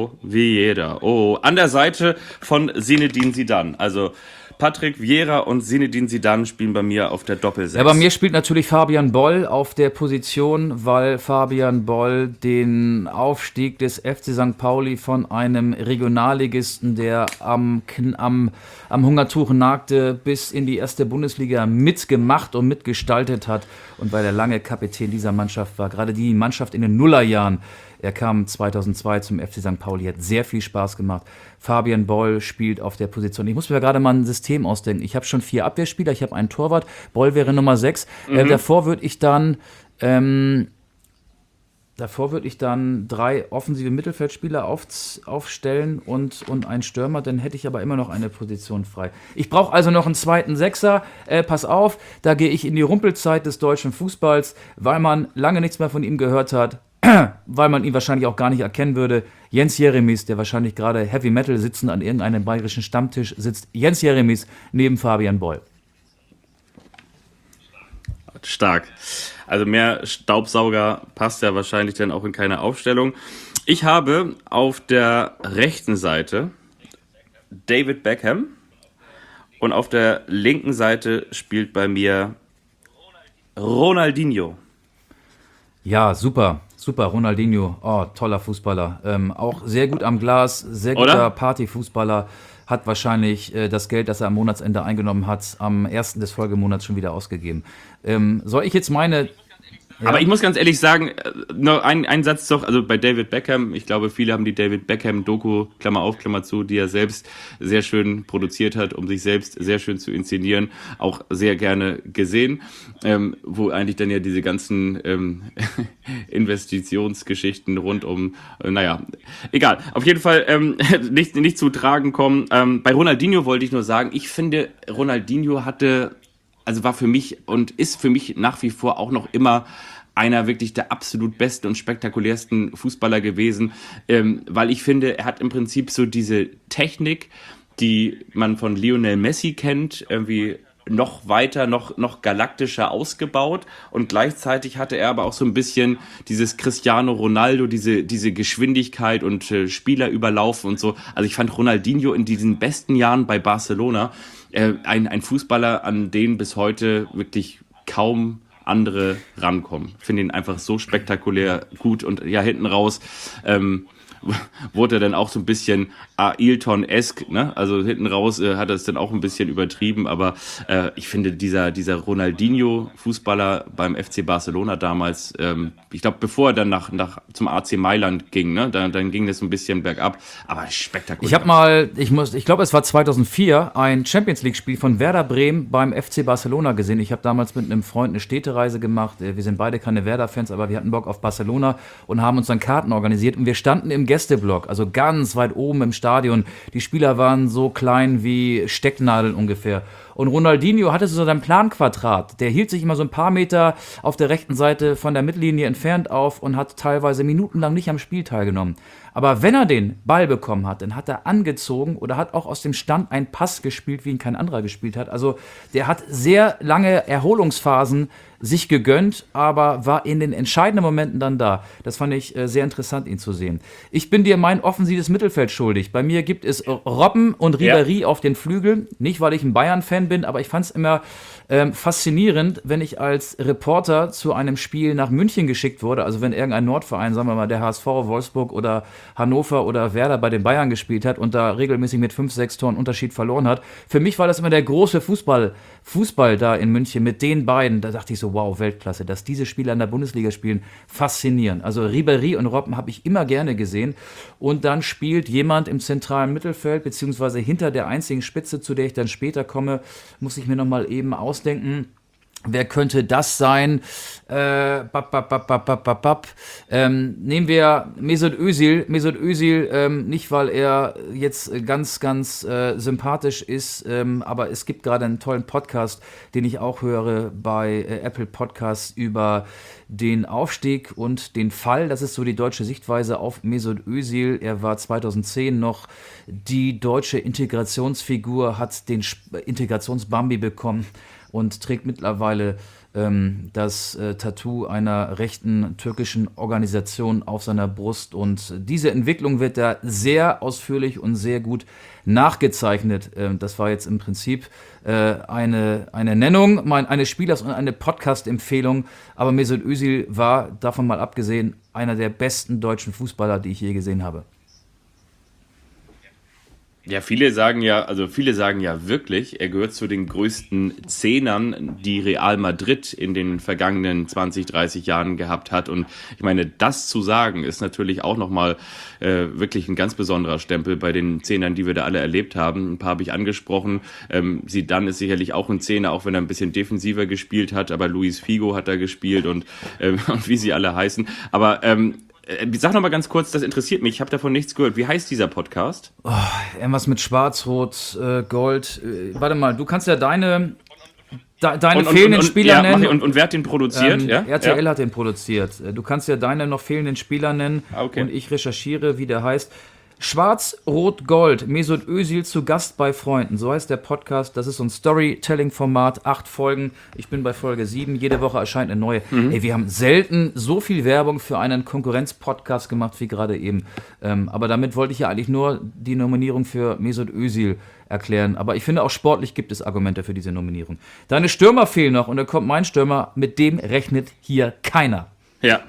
An der Seite von Zinedine Zidane. Also Patrick Vieira und Zinedine Zidane spielen bei mir auf der Doppel-6. Ja, bei mir spielt natürlich Fabian Boll auf der Position, weil Fabian Boll den Aufstieg des FC St. Pauli von einem Regionalligisten, der am Hungertuch nagte, bis in die erste Bundesliga mitgemacht und mitgestaltet hat und weil er lange Kapitän dieser Mannschaft war. Gerade die Mannschaft in den Nullerjahren. Er kam 2002 zum FC St. Pauli, hat sehr viel Spaß gemacht. Fabian Boll spielt auf der Position. Ich muss mir gerade mal ein System ausdenken. Ich habe schon 4 Abwehrspieler, ich habe einen Torwart. Boll wäre Nummer 6. Davor würde ich dann 3 offensive Mittelfeldspieler aufstellen und einen Stürmer. Dann hätte ich aber immer noch eine Position frei. Ich brauche also noch einen zweiten Sechser. Pass auf, da gehe ich in die Rumpelzeit des deutschen Fußballs, weil man lange nichts mehr von ihm gehört hat. Weil man ihn wahrscheinlich auch gar nicht erkennen würde. Jens Jeremies, der wahrscheinlich gerade Heavy Metal sitzend an irgendeinem bayerischen Stammtisch sitzt. Jens Jeremies neben Fabian Boll. Stark. Also mehr Staubsauger passt ja wahrscheinlich dann auch in keine Aufstellung. Ich habe auf der rechten Seite David Beckham und auf der linken Seite spielt bei mir Ronaldinho. Ja, super, Ronaldinho. Oh, toller Fußballer. Auch sehr gut am Glas, sehr guter Oder? Partyfußballer. Hat wahrscheinlich das Geld, das er am Monatsende eingenommen hat, am 1. des Folgemonats schon wieder ausgegeben. Soll ich jetzt meine Aber ich muss ganz ehrlich sagen, nur ein Satz doch, also bei David Beckham, ich glaube, viele haben die David Beckham-Doku, Klammer auf, Klammer zu, die er selbst sehr schön produziert hat, um sich selbst sehr schön zu inszenieren, auch sehr gerne gesehen, wo eigentlich dann ja diese ganzen Investitionsgeschichten rund um, naja, egal, auf jeden Fall nicht zu tragen kommen. Bei Ronaldinho wollte ich nur sagen, ich finde, Ronaldinho war für mich und ist für mich nach wie vor auch noch immer einer wirklich der absolut besten und spektakulärsten Fußballer gewesen, weil ich finde, er hat im Prinzip so diese Technik, die man von Lionel Messi kennt, irgendwie noch weiter, noch galaktischer ausgebaut, und gleichzeitig hatte er aber auch so ein bisschen dieses Cristiano Ronaldo, diese Geschwindigkeit und Spieler überlaufen und so. Also ich fand Ronaldinho in diesen besten Jahren bei Barcelona ein Fußballer, an den bis heute wirklich kaum andere rankommen. Ich finde ihn einfach so spektakulär gut, und ja, hinten raus wurde er dann auch so ein bisschen Ailton-esk, ne? Also hinten raus hat er es dann auch ein bisschen übertrieben, aber ich finde, dieser Ronaldinho-Fußballer beim FC Barcelona damals, ich glaube, bevor er dann zum AC Mailand ging, ne? Dann ging das ein bisschen bergab, aber spektakulär. Ich glaube, es war 2004, ein Champions-League-Spiel von Werder Bremen beim FC Barcelona gesehen. Ich habe damals mit einem Freund eine Städtereise gemacht. Wir sind beide keine Werder-Fans, aber wir hatten Bock auf Barcelona und haben uns dann Karten organisiert, und wir standen im Gästeblock, also ganz weit oben im Stadion. Die Spieler waren so klein wie Stecknadeln ungefähr. Und Ronaldinho hatte so sein Planquadrat. Der hielt sich immer so ein paar Meter auf der rechten Seite von der Mittellinie entfernt auf und hat teilweise minutenlang nicht am Spiel teilgenommen. Aber wenn er den Ball bekommen hat, dann hat er angezogen oder hat auch aus dem Stand einen Pass gespielt, wie ihn kein anderer gespielt hat. Also der hat sehr lange Erholungsphasen sich gegönnt, aber war in den entscheidenden Momenten dann da. Das fand ich sehr interessant, ihn zu sehen. Ich bin dir mein offensives Mittelfeld schuldig. Bei mir gibt es Robben und Ribéry auf den Flügeln. Nicht, weil ich ein Bayern-Fan bin, aber ich fand es immer faszinierend, wenn ich als Reporter zu einem Spiel nach München geschickt wurde. Also wenn irgendein Nordverein, sagen wir mal der HSV, Wolfsburg oder Hannover oder Werder bei den Bayern gespielt hat und da regelmäßig mit 5-6 Toren Unterschied verloren hat. Für mich war das immer der große Fußball da in München mit den beiden. Da dachte ich so, wow, Weltklasse, dass diese Spieler in der Bundesliga spielen, faszinierend. Also Ribéry und Robben habe ich immer gerne gesehen. Und dann spielt jemand im zentralen Mittelfeld, beziehungsweise hinter der einzigen Spitze, zu der ich dann später komme, muss ich mir nochmal eben ausdenken. Wer könnte das sein? Nehmen wir Mesut Özil. Mesut Özil, nicht weil er jetzt ganz, ganz sympathisch ist, aber es gibt gerade einen tollen Podcast, den ich auch höre bei Apple Podcasts über den Aufstieg und den Fall. Das ist so die deutsche Sichtweise auf Mesut Özil. Er war 2010 noch die deutsche Integrationsfigur, hat den Integrationsbambi bekommen und trägt mittlerweile das Tattoo einer rechten türkischen Organisation auf seiner Brust. Und diese Entwicklung wird da sehr ausführlich und sehr gut nachgezeichnet. Das war jetzt im Prinzip eine Nennung eines Spielers und eine Podcast-Empfehlung. Aber Mesut Özil war, davon mal abgesehen, einer der besten deutschen Fußballer, die ich je gesehen habe. Ja, viele sagen ja wirklich, er gehört zu den größten Zehnern, die Real Madrid in den vergangenen 20, 30 Jahren gehabt hat. Und ich meine, das zu sagen, ist natürlich auch nochmal wirklich ein ganz besonderer Stempel bei den Zehnern, die wir da alle erlebt haben. Ein paar habe ich angesprochen. Zidane ist sicherlich auch ein Zehner, auch wenn er ein bisschen defensiver gespielt hat. Aber Luis Figo hat da gespielt und wie sie alle heißen. Aber sag noch mal ganz kurz, das interessiert mich, ich habe davon nichts gehört. Wie heißt dieser Podcast? Oh, irgendwas mit Schwarz, Rot, Gold. Warte mal, du kannst ja deine fehlenden Spieler nennen. Und wer hat den produziert? RTL hat den produziert. Du kannst ja deine noch fehlenden Spieler nennen. Okay. Und ich recherchiere, wie der heißt. Schwarz, Rot, Gold. Mesut Özil zu Gast bei Freunden. So heißt der Podcast. Das ist so ein Storytelling-Format. 8 Folgen. Ich bin bei Folge 7. Jede Woche erscheint eine neue. Ey, wir haben selten so viel Werbung für einen Konkurrenz-Podcast gemacht wie gerade eben. Aber damit wollte ich ja eigentlich nur die Nominierung für Mesut Özil erklären. Aber ich finde, auch sportlich gibt es Argumente für diese Nominierung. Deine Stürmer fehlen noch und da kommt mein Stürmer. Mit dem rechnet hier keiner. Ja.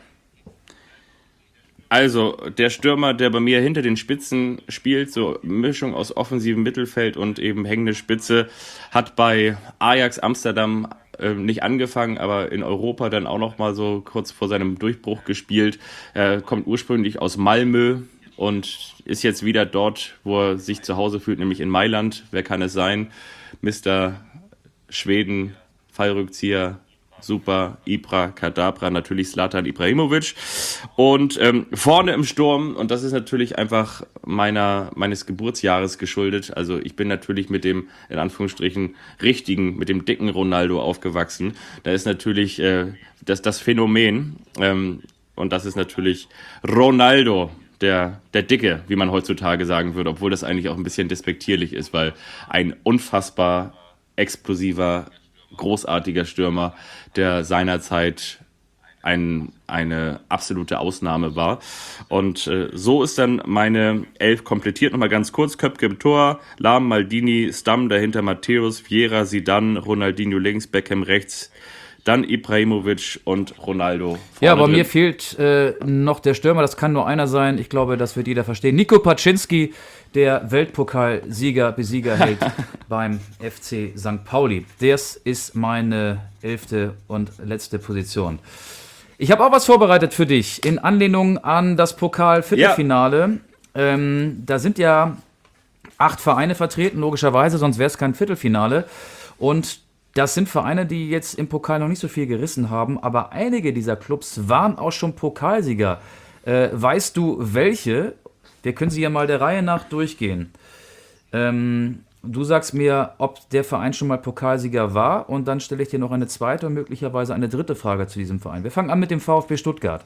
Also, der Stürmer, der bei mir hinter den Spitzen spielt, so Mischung aus offensivem Mittelfeld und eben hängende Spitze, hat bei Ajax Amsterdam nicht angefangen, aber in Europa dann auch noch mal so kurz vor seinem Durchbruch gespielt. Er kommt ursprünglich aus Malmö und ist jetzt wieder dort, wo er sich zu Hause fühlt, nämlich in Mailand. Wer kann es sein? Mr. Schweden, Fallrückzieher, super, Ibra, Kadabra, natürlich Zlatan Ibrahimovic. Und vorne im Sturm, und das ist natürlich einfach meines Geburtsjahres geschuldet, also ich bin natürlich mit dem, in Anführungsstrichen, mit dem dicken Ronaldo aufgewachsen. Da ist natürlich das Phänomen, und das ist natürlich Ronaldo, der Dicke, wie man heutzutage sagen würde, obwohl das eigentlich auch ein bisschen despektierlich ist, weil ein unfassbar explosiver, großartiger Stürmer, der seinerzeit eine absolute Ausnahme war. Und so ist dann meine Elf komplettiert. Nochmal ganz kurz: Köpke im Tor, Lahm, Maldini, Stam, dahinter Matthäus, Vieira, Zidane, Ronaldinho links, Beckham rechts, dann Ibrahimovic und Ronaldo. Ja, aber drin. mir fehlt noch der Stürmer, das kann nur einer sein. Ich glaube, das wird jeder verstehen. Nico Paczynski, der Weltpokalsieger hält beim FC St. Pauli. Das ist meine 11. und letzte Position. Ich habe auch was vorbereitet für dich in Anlehnung an das Pokal-Viertelfinale. Da sind ja 8 Vereine vertreten, logischerweise, sonst wäre es kein Viertelfinale. Und das sind Vereine, die jetzt im Pokal noch nicht so viel gerissen haben, aber einige dieser Clubs waren auch schon Pokalsieger. Weißt du, welche? Wir können sie ja mal der Reihe nach durchgehen. Du sagst mir, ob der Verein schon mal Pokalsieger war, und dann stelle ich dir noch eine zweite und möglicherweise eine dritte Frage zu diesem Verein. Wir fangen an mit dem VfB Stuttgart.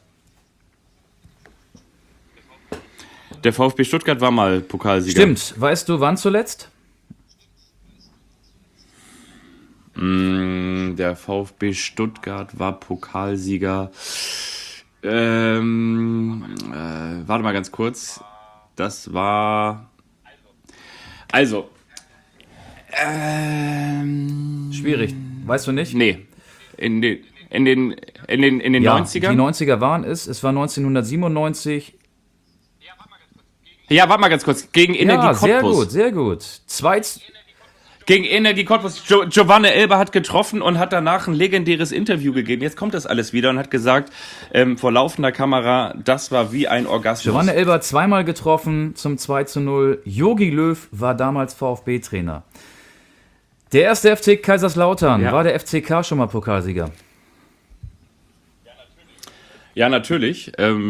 Der VfB Stuttgart war mal Pokalsieger. Stimmt. Weißt du, wann zuletzt? Der VfB Stuttgart war Pokalsieger. Warte mal ganz kurz. Das war. Also. Schwierig. Weißt du nicht? Nee. In den Ja, 90ern? die 90er waren es. Es war 1997. Ja, warte mal ganz kurz. Gegen Energie Ja, sehr Cottbus. gut, sehr gut. Gegen Energie Cottbus. Giovanni Elber hat getroffen und hat danach ein legendäres Interview gegeben. Jetzt kommt das alles wieder und hat gesagt, vor laufender Kamera, das war wie ein Orgasmus. Giovanni Elber zweimal getroffen zum 2:0. Jogi Löw war damals VfB-Trainer. Der erste FC Kaiserslautern. Ja. War der FCK schon mal Pokalsieger? Ja, natürlich.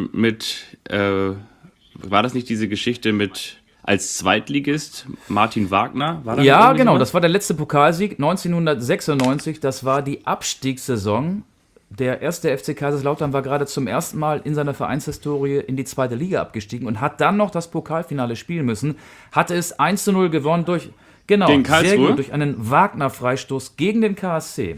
War das nicht diese Geschichte mit als Zweitligist Martin Wagner? War da Ja, irgendwie genau. sowas? Das war der letzte Pokalsieg 1996. Das war die Abstiegssaison. Der erste FC Kaiserslautern war gerade zum ersten Mal in seiner Vereinshistorie in die zweite Liga abgestiegen und hat dann noch das Pokalfinale spielen müssen. Hatte es 1:0 gewonnen durch, genau, Gegen Karlsruhe? sehr gut, durch einen Wagner-Freistoß gegen den KSC.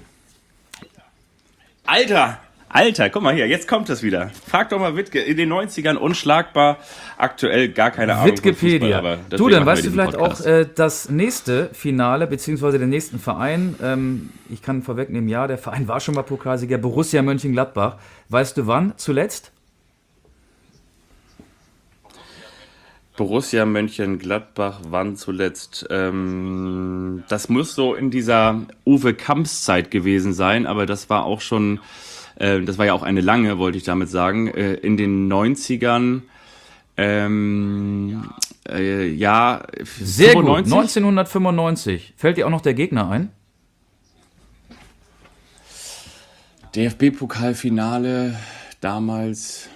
Alter, guck mal hier, jetzt kommt es wieder. Frag doch mal Wittke, in den 90ern unschlagbar, aktuell gar keine Ahnung von Fußball, Wikipedia. aber Du, deswegen dann machen wir weißt du diesen vielleicht Podcast. auch das nächste Finale, beziehungsweise den nächsten Verein. Ich kann vorwegnehmen, ja, der Verein war schon mal Pokalsieger, Borussia Mönchengladbach. Weißt du wann zuletzt? Borussia Mönchengladbach wann zuletzt? Das muss so in dieser Uwe Kamps-Zeit gewesen sein, aber das war auch schon, das war ja auch eine lange, wollte ich damit sagen, in den 90ern, ja, Sehr 95? gut, 1995. Fällt dir auch noch der Gegner ein? DFB-Pokalfinale damals.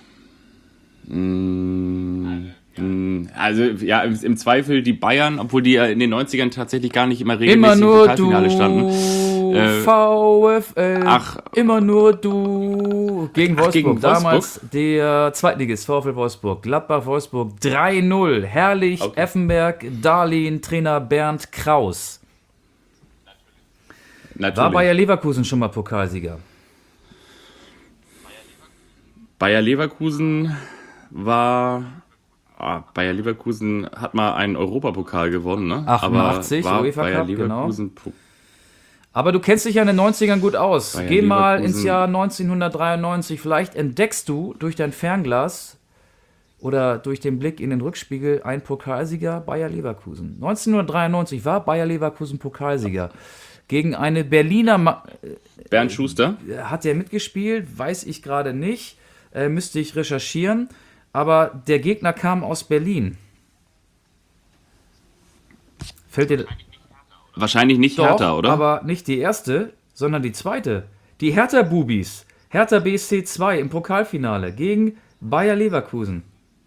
Also ja, im Zweifel die Bayern, obwohl die ja in den 90ern tatsächlich gar nicht immer regelmäßig Immer im nur Pokalfinale du, standen. VfL, ach. immer nur du. Gegen Wolfsburg, gegen Wolfsburg? damals der Zweitligist VfL Wolfsburg, Gladbach-Wolfsburg 3:0. Herrlich, Okay. Effenberg, Darlehen, Trainer Bernd Kraus. Natürlich. War Bayer Leverkusen schon mal Pokalsieger? Bayer Leverkusen Bayer Leverkusen hat mal einen Europapokal gewonnen, ne? 88, Aber war UEFA Bayer Cup, Leverkusen Aber du kennst dich ja in den 90ern gut aus. Bayer Geh mal Leverkusen. ins Jahr 1993. Vielleicht entdeckst du durch dein Fernglas oder durch den Blick in den Rückspiegel einen Pokalsieger Bayer Leverkusen. 1993 war Bayer Leverkusen Pokalsieger. gegen eine Berliner... Bernd Schuster? Hat der mitgespielt? Weiß ich gerade nicht. Müsste ich recherchieren. Aber der Gegner kam aus Berlin. Fällt dir... Wahrscheinlich nicht Doch, Hertha, oder? aber nicht die erste, sondern die zweite. Die Hertha-Bubis. Hertha BSC 2 im Pokalfinale gegen Bayer Leverkusen.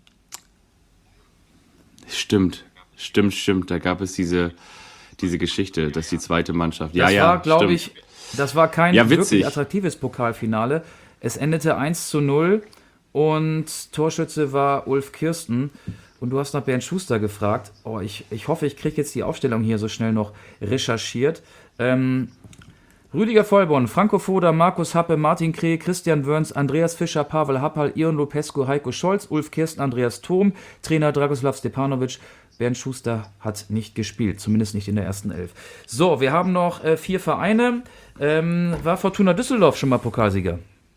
Stimmt. Da gab es diese Geschichte, dass die zweite Mannschaft... Das war, glaube ich, das war kein witzig. wirklich attraktives Pokalfinale. Es endete 1:0 und Torschütze war Ulf Kirsten. Und du hast nach Bernd Schuster gefragt. Oh, ich hoffe, ich kriege jetzt die Aufstellung hier so schnell noch recherchiert. Rüdiger Vollborn, Franco Foda, Markus Happe, Martin Kreh, Christian Wörns, Andreas Fischer, Pavel Happal, Ion Lupescu, Heiko Scholz, Ulf Kirsten, Andreas Thom, Trainer Dragoslav Stepanovic. Bernd Schuster hat nicht gespielt, zumindest nicht in der ersten Elf. So, wir haben noch 4 Vereine. War Fortuna Düsseldorf schon mal Pokalsieger?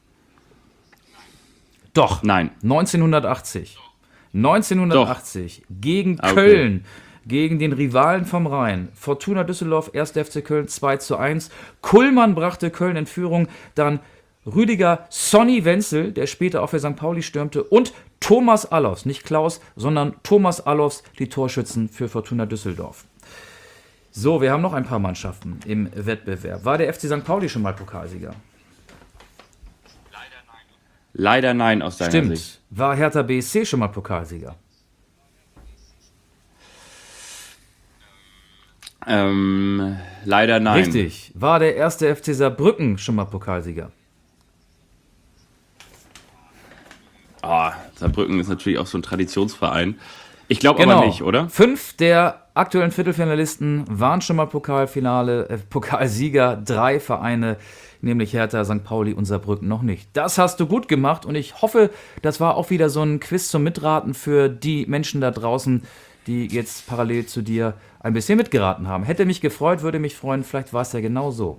Doch. Nein. 1980 gegen Köln, gegen den Rivalen vom Rhein. Fortuna Düsseldorf, 1. FC Köln 2:1. Kullmann brachte Köln in Führung, dann Rüdiger Sonny Wenzel, der später auch für St. Pauli stürmte, und Thomas Allofs, nicht Klaus, sondern Thomas Allofs, die Torschützen für Fortuna Düsseldorf. So, wir haben noch ein paar Mannschaften im Wettbewerb. War der FC St. Pauli schon mal Pokalsieger? Leider nein aus deiner Stimmt. Sicht. War Hertha BSC schon mal Pokalsieger? Leider nein. Richtig. War der erste FC Saarbrücken schon mal Pokalsieger? Saarbrücken ist natürlich auch so ein Traditionsverein. Ich glaube aber nicht, oder? 5 der aktuellen Viertelfinalisten waren schon mal Pokalsieger. 3 Vereine, nämlich Hertha, St. Pauli und Saarbrücken noch nicht. Das hast du gut gemacht und ich hoffe, das war auch wieder so ein Quiz zum Mitraten für die Menschen da draußen, die jetzt parallel zu dir ein bisschen mitgeraten haben. Hätte mich gefreut, würde mich freuen, vielleicht war es ja genau so.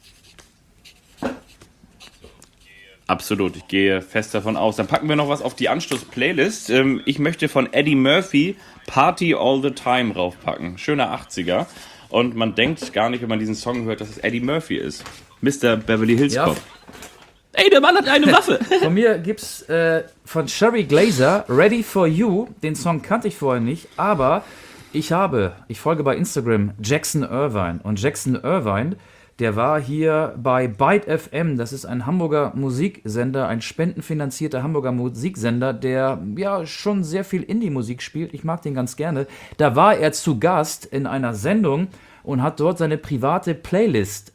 Absolut, ich gehe fest davon aus. Dann packen wir noch was auf die Anstoß-Playlist. Ich möchte von Eddie Murphy Party All the Time raufpacken. Schöner 80er. Und man denkt gar nicht, wenn man diesen Song hört, dass es Eddie Murphy ist. Mr. Beverly Hills Cop. Ey, der Mann hat eine Waffe. Von mir gibt's von Sherry Glazer Ready for You. Den Song kannte ich vorher nicht, aber ich folge bei Instagram Jackson Irvine. Und Jackson Irvine, der war hier bei Byte FM. Das ist ein Hamburger Musiksender, ein spendenfinanzierter Hamburger Musiksender, der ja schon sehr viel Indie-Musik spielt. Ich mag den ganz gerne. Da war er zu Gast in einer Sendung und hat dort seine private Playlist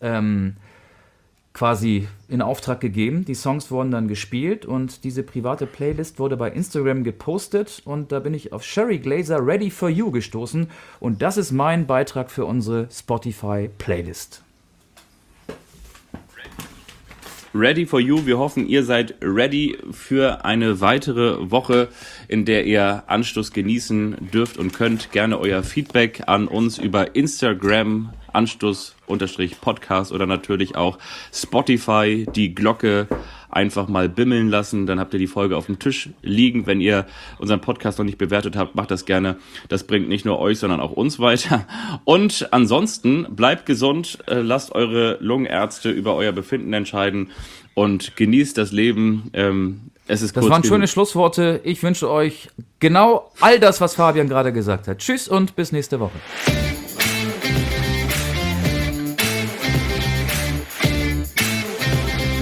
quasi in Auftrag gegeben. Die Songs wurden dann gespielt und diese private Playlist wurde bei Instagram gepostet und da bin ich auf Sherry Glazer Ready for You gestoßen und das ist mein Beitrag für unsere Spotify-Playlist. Ready for You. Wir hoffen, ihr seid ready für eine weitere Woche, in der ihr Anstoß genießen dürft und könnt. Gerne euer Feedback an uns über Instagram, Anstoß_Podcast oder natürlich auch Spotify, die Glocke einfach mal bimmeln lassen. Dann habt ihr die Folge auf dem Tisch liegen. Wenn ihr unseren Podcast noch nicht bewertet habt, macht das gerne. Das bringt nicht nur euch, sondern auch uns weiter. Und ansonsten bleibt gesund, lasst eure Lungenärzte über euer Befinden entscheiden und genießt das Leben. Es ist Das waren schöne Schlussworte. Ich wünsche euch genau all das, was Fabian gerade gesagt hat. Tschüss und bis nächste Woche.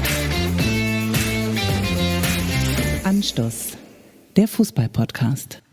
Anstoß, der Fußball-Podcast.